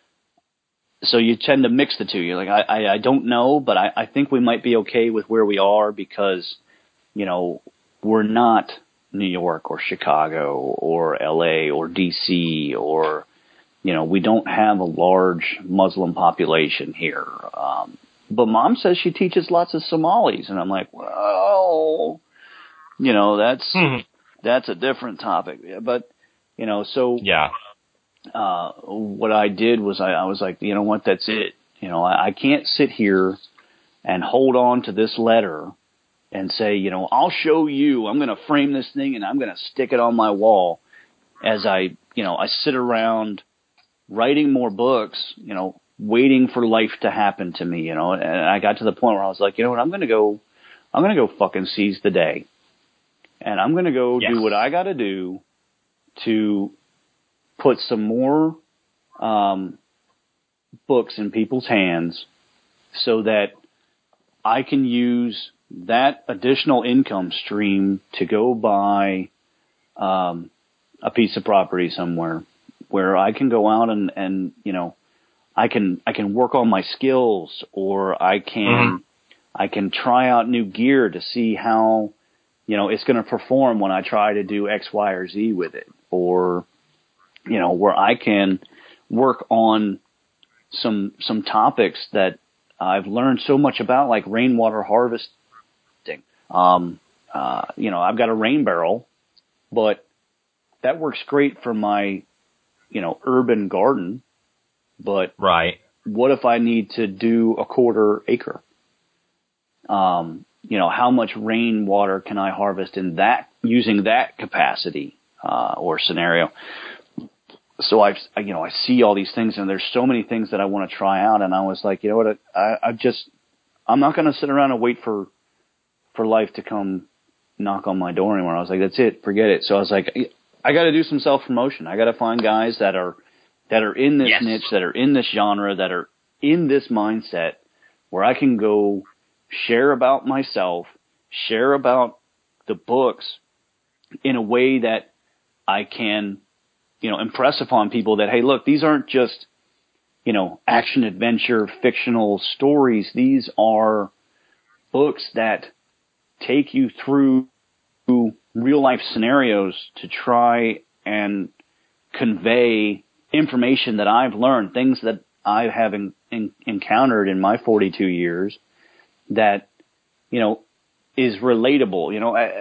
So you tend to mix the two. You're like, I, I, I don't know, but I, I think we might be okay with where we are because, you know, we're not New York or Chicago or L A or D C or, you know, we don't have a large Muslim population here. Um, but Mom says she teaches lots of Somalis. And I'm like, well, you know, that's, mm-hmm. that's a different topic. But, you know, so. Yeah. Uh, what I did was I, I was like, you know what, that's it. You know, I, I can't sit here and hold on to this letter and say, you know, I'll show you, I'm going to frame this thing and I'm going to stick it on my wall as I, you know, I sit around writing more books, you know, waiting for life to happen to me, you know, and I got to the point where I was like, you know what, I'm going to go, I'm going to go fucking seize the day. And I'm going to go yes. do what I got to do to put some more um, books in people's hands so that I can use that additional income stream to go buy um, a piece of property somewhere where I can go out and, and you know, I can I can work on my skills, or I can mm-hmm. I can try out new gear to see how, you know, it's going to perform when I try to do X, Y, or Z with it, or you know, where I can work on some some topics that I've learned so much about, like rainwater harvesting. Um, uh, you know, I've got a rain barrel, but that works great for my, you know, urban garden. But right. what if I need to do a quarter acre? Um, you know, how much rainwater can I harvest in that, using that capacity uh, or scenario? So I, you know, I see all these things, and there's so many things that I want to try out. And I was like, you know what? I, I just, I'm not going to sit around and wait for, for life to come knock on my door anymore. I was like, that's it, forget it. So I was like, I got to do some self promotion. I got to find guys that are, that are in this yes. niche, that are in this genre, that are in this mindset, where I can go share about myself, share about the books in a way that I can, you know, impress upon people that, hey, look, these aren't just, you know, action, adventure, fictional stories. These are books that take you through real life scenarios to try and convey information that I've learned, things that I have in, in, encountered in my forty-two years that, you know, is relatable. You know, I,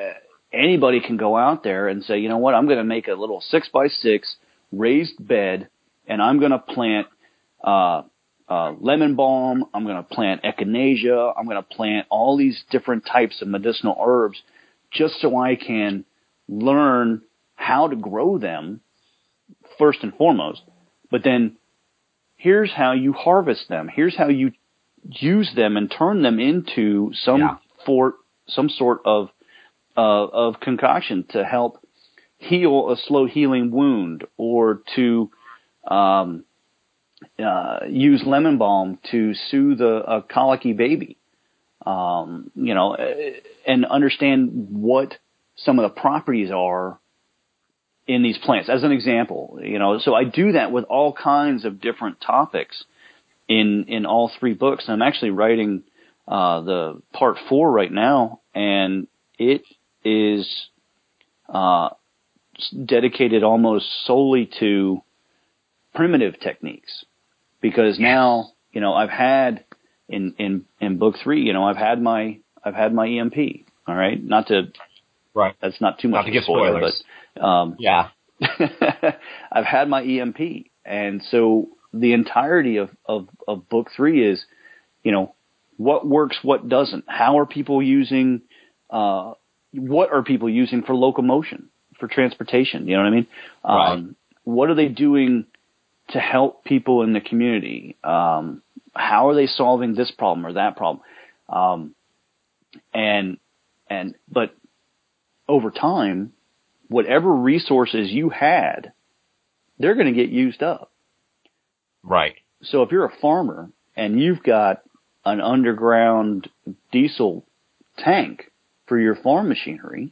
anybody can go out there and say, you know what, I'm going to make a little six by six raised bed, and I'm going to plant uh, uh, lemon balm. I'm going to plant echinacea. I'm going to plant all these different types of medicinal herbs just so I can learn how to grow them first and foremost. But then here's how you harvest them. Here's how you use them and turn them into some yeah. for some sort of uh, of concoction to help heal a slow healing wound, or to um, uh, use lemon balm to soothe a, a colicky baby. Um, you know, and understand what some of the properties are in these plants. As an example, you know, so I do that with all kinds of different topics in in all three books. I'm actually writing uh, the part four right now, and it is uh, dedicated almost solely to primitive techniques, because now, you know, I've had in in in book three, you know, I've had my I've had my E M P. All right, not to right. That's not too much not to of give a spoiler, spoilers. but um, yeah, I've had my E M P, and so the entirety of, of of book three is, you know, what works, what doesn't. How are people using? Uh, what are people using for locomotion, for transportation? You know what I mean? Right. Um, what are they doing to help people in the community? Um, how are they solving this problem or that problem? Um, and and but over time, whatever resources you had, they're going to get used up. Right. So if you're a farmer and you've got an underground diesel tank for your farm machinery,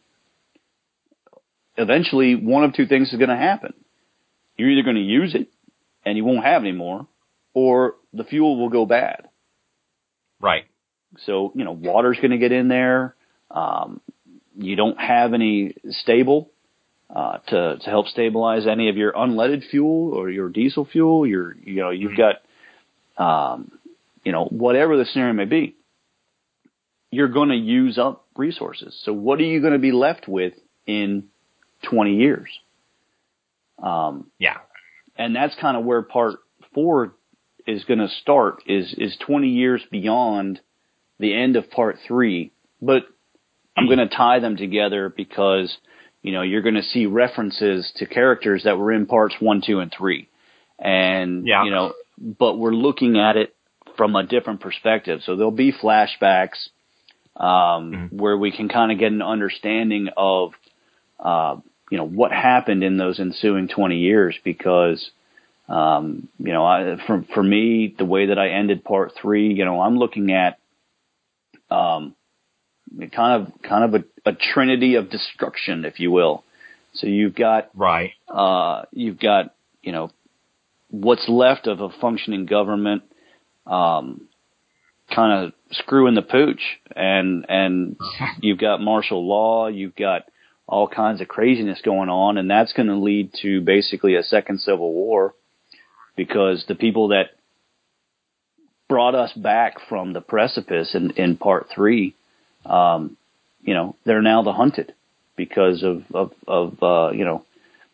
eventually one of two things is going to happen. You're either going to use it and you won't have any more, or the fuel will go bad. Right. So, you know, water's going to get in there. Um, you don't have any stable uh, to to help stabilize any of your unleaded fuel or your diesel fuel. Your, you know, you've got, um, you know, whatever the scenario may be, you're going to use up resources. So what are you going to be left with in twenty years? Um, yeah. And that's kind of where part four is going to start, is, is twenty years beyond the end of part three. But I'm going to tie them together because, you know, you're going to see references to characters that were in parts one, two, and three. And, yeah. you know, but we're looking at it from a different perspective. So there'll be flashbacks, um, mm-hmm. where we can kind of get an understanding of, uh, you know, what happened in those ensuing twenty years, because, um, you know, I, for, for me, the way that I ended part three, you know, I'm looking at, um, kind of, kind of a, a trinity of destruction, if you will. So you've got, right. uh, you've got, you know, what's left of a functioning government, um, kind of screwing the pooch, and, and you've got martial law, you've got all kinds of craziness going on, and that's going to lead to basically a second civil war, because the people that brought us back from the precipice in, in part three, um, you know, they're now the hunted because of, of, of, uh, you know,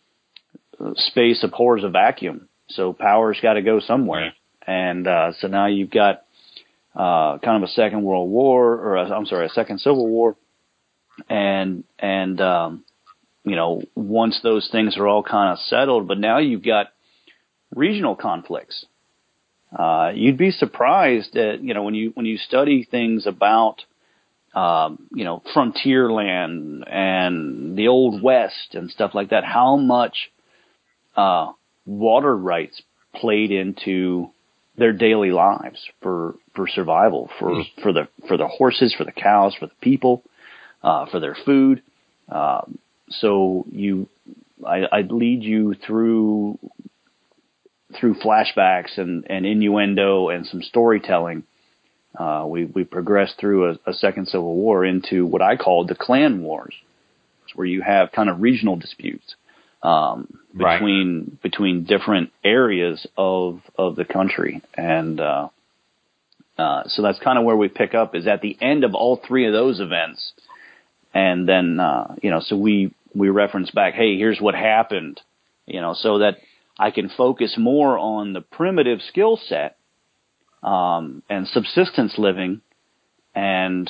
space abhors a vacuum. So power's got to go somewhere. And, uh, so now you've got, uh, kind of a second world war, or a, I'm sorry, a second civil war. And, and, um, you know, once those things are all kind of settled, but now you've got regional conflicts. Uh, you'd be surprised that, you know, when you, when you study things about, um, you know, frontier land and the Old West and stuff like that, how much, uh, water rights played into their daily lives for, for survival, for, mm. for the, for the horses, for the cows, for the people, uh, for their food. Um, so you, I, I'd lead you through, through flashbacks and, and innuendo and some storytelling. Uh, we, we progressed through a, a second civil war into what I called the clan wars, where you have kind of regional disputes, um, between, right. between different areas of, of the country. And, uh, uh, so that's kind of where we pick up, is at the end of all three of those events. And then, uh, you know, so we, we reference back, hey, here's what happened, you know, so that I can focus more on the primitive skill set, um, and subsistence living and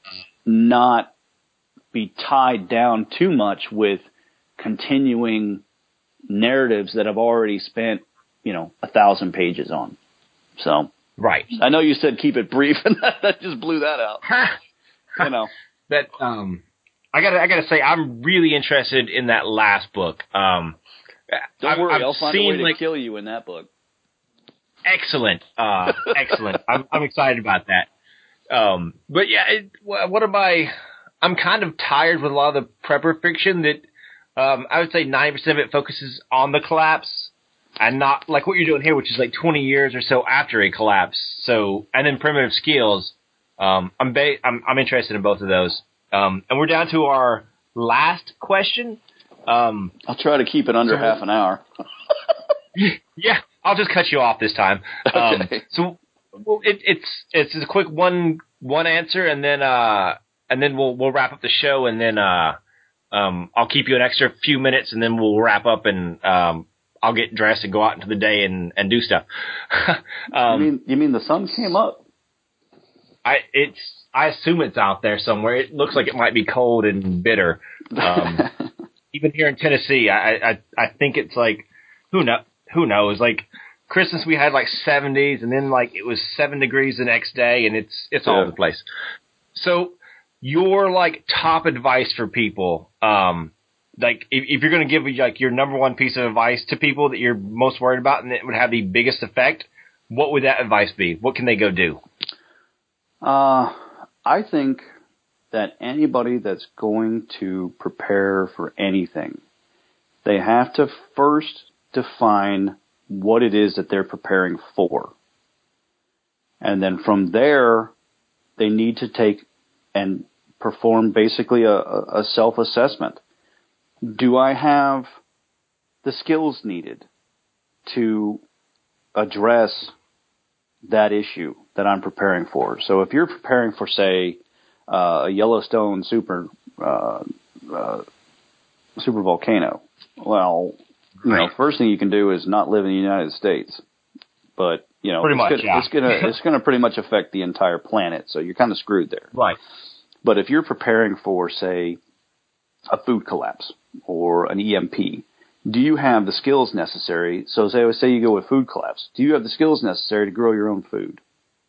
not be tied down too much with continuing narratives that I've already spent, you know, a thousand pages on. So, right. I know you said keep it brief, and that, that just blew that out. You know, that, um, I gotta, I gotta say, I'm really interested in that last book. Um, Don't I've, worry, I've I'll find seen, a way to like, kill you in that book. Excellent, uh, excellent. I'm, I'm excited about that. Um, but yeah, it, what am I? I'm kind of tired with a lot of the prepper fiction that, um, I would say ninety percent of it focuses on the collapse and not like what you're doing here, which is like twenty years or so after a collapse. So, and then primitive skills. Um, I'm, ba- I'm, I'm interested in both of those. Um, and we're down to our last question. Um, I'll try to keep it under so, half an hour. Yeah, I'll just cut you off this time. Um, Okay. So, well, it, it's it's a quick one one answer, and then uh, and then we'll we'll wrap up the show, and then uh, um, I'll keep you an extra few minutes, and then we'll wrap up, and um, I'll get dressed and go out into the day and, and do stuff. um, you mean you mean the sun came up? I it's I assume it's out there somewhere. It looks like it might be cold and bitter. Um, even here in Tennessee, I, I I think it's like who know who knows like. Christmas we had like seventies, and then like it was seven degrees the next day, and it's it's all Yeah. over the place. So your like top advice for people, um, like if, if you're going to give like your number one piece of advice to people that you're most worried about, and it would have the biggest effect, what would that advice be? What can they go do? Uh, I think that anybody that's going to prepare for anything, they have to first define what it is that they're preparing for. And then from there, they need to take and perform basically a, a self-assessment. Do I have the skills needed to address that issue that I'm preparing for? So if you're preparing for, say, uh, a Yellowstone super, uh, uh, super volcano, well, you know, first thing you can do is not live in the United States. But, you know, Pretty it's much, gonna, yeah. it's gonna, it's gonna pretty much affect the entire planet. So you're kind of screwed there. Right. But if you're preparing for, say, a food collapse or an E M P, do you have the skills necessary? So say, say you go with food collapse. Do you have the skills necessary to grow your own food?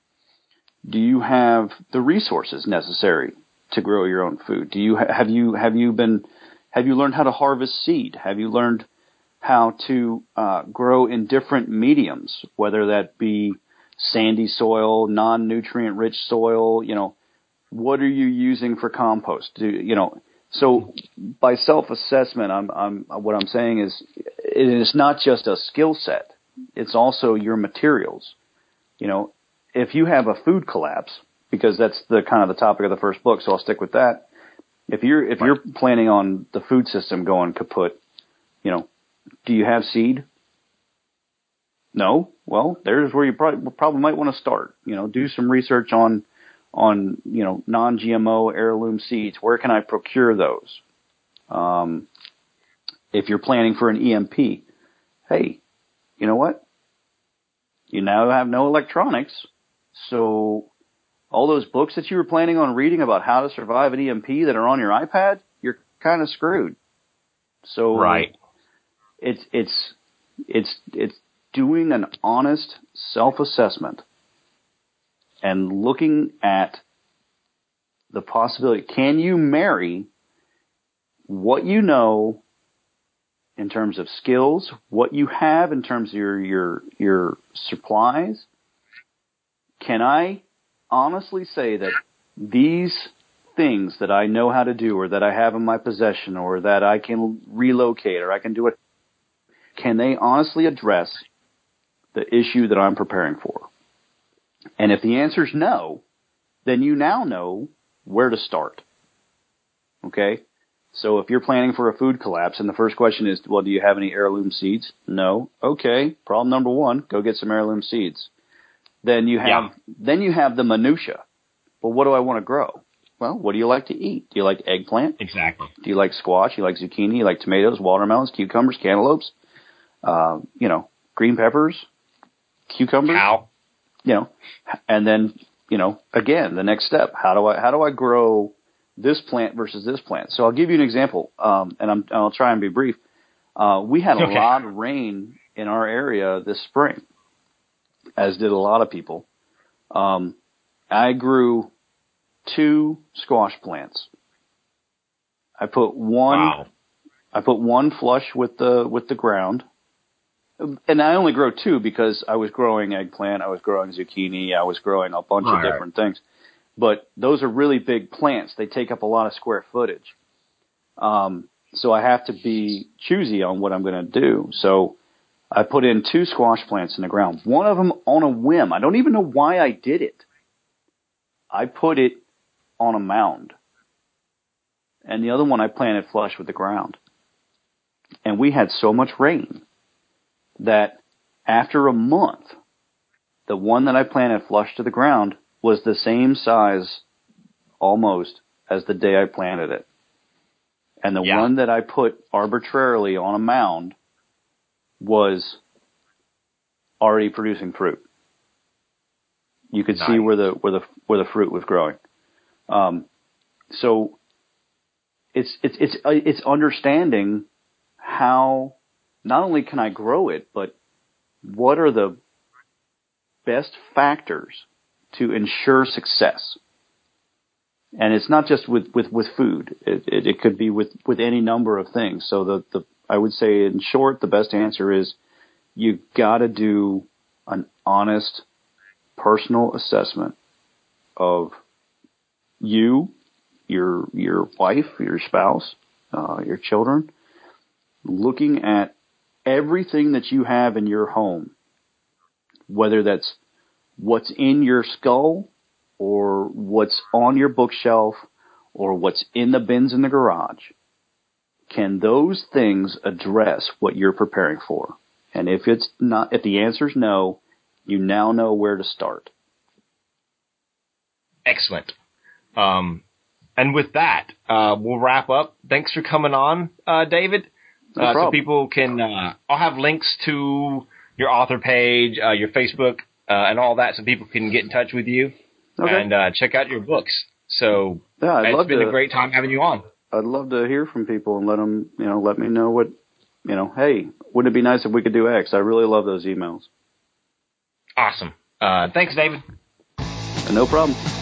Do you have the resources necessary to grow your own food? Do you, have you, have you been, have you learned how to harvest seed? Have you learned how to uh, grow in different mediums, whether that be sandy soil, non-nutrient rich soil? You know, what are you using for compost? Do, you know, so by self-assessment, I'm, I'm, what I'm saying is it is not just a skill set. It's also your materials. You know, if you have a food collapse, because that's the kind of the topic of the first book, so I'll stick with that. If you're, if you're planning on the food system going kaput, you know, do you have seed? No? Well, there's where you probably, probably might want to start. You know, do some research on, on, you know, non-G M O heirloom seeds. Where can I procure those? Um, if you're planning for an E M P, hey, you know what? You now have no electronics. So all those books that you were planning on reading about how to survive an E M P that are on your iPad, you're kind of screwed. So, Right. It's it's it's it's doing an honest self-assessment and looking at the possibility. Can you marry what you know in terms of skills, what you have in terms of your your your supplies? Can I honestly say that these things that I know how to do, or that I have in my possession, or that I can relocate, or I can do it, can they honestly address the issue that I'm preparing for? And if the answer is no, then you now know where to start. Okay? So if you're planning for a food collapse and the first question is, well, do you have any heirloom seeds? No. Okay. Problem number one, go get some heirloom seeds. Then you have, yeah. then you have the minutia. Well, what do I want to grow? Well, what do you like to eat? Do you like eggplant? Exactly. Do you like squash? Do you like zucchini? Do you like tomatoes, watermelons, cucumbers, cantaloupes? Uh, you know, green peppers, cucumbers. How? You know, and then, you know, again, the next step. How do I how do I grow this plant versus this plant? So I'll give you an example, um, and I'm, I'll try and be brief. Uh, we had a okay. lot of rain in our area this spring, as did a lot of people. Um, I grew two squash plants. I put one. Wow. I put one flush with the with the ground, and I only grow two because I was growing eggplant, I was growing zucchini, I was growing a bunch All of right. different things. But those are really big plants. They take up a lot of square footage. Um, so I have to be choosy on what I'm going to do. So I put in two squash plants in the ground. One of them on a whim. I don't even know why I did it. I put it on a mound. And the other one I planted flush with the ground. And we had so much rain that after a month, the one that I planted flush to the ground was the same size almost as the day I planted it. And the yeah. one that I put arbitrarily on a mound was already producing fruit. You could nice. see where the where the where the fruit was growing. Um, so it's it's it's it's understanding how not only can I grow it, but what are the best factors to ensure success. And it's not just with, with, with food. It, it, it could be with, with any number of things. So the, the, I would say in short, the best answer is you gotta do an honest personal assessment of you, your, your wife, your spouse, uh, your children, looking at everything that you have in your home, whether that's what's in your skull or what's on your bookshelf or what's in the bins in the garage. Can those things address what you're preparing for? And if it's not, if the answer is no, you now know where to start. Excellent. Um, and with that, uh, we'll wrap up. Thanks for coming on, uh, David. No uh, problem. So people can, uh, I'll have links to your author page, uh, your Facebook, uh, and all that so people can get in touch with you Okay. and, uh, check out your books. So Yeah, I'd it's love been to, a great time having you on. I'd love to hear from people and let them, you know, let me know what, you know, hey, wouldn't it be nice if we could do X? I really love those emails. Awesome. Uh, thanks, David. No problem.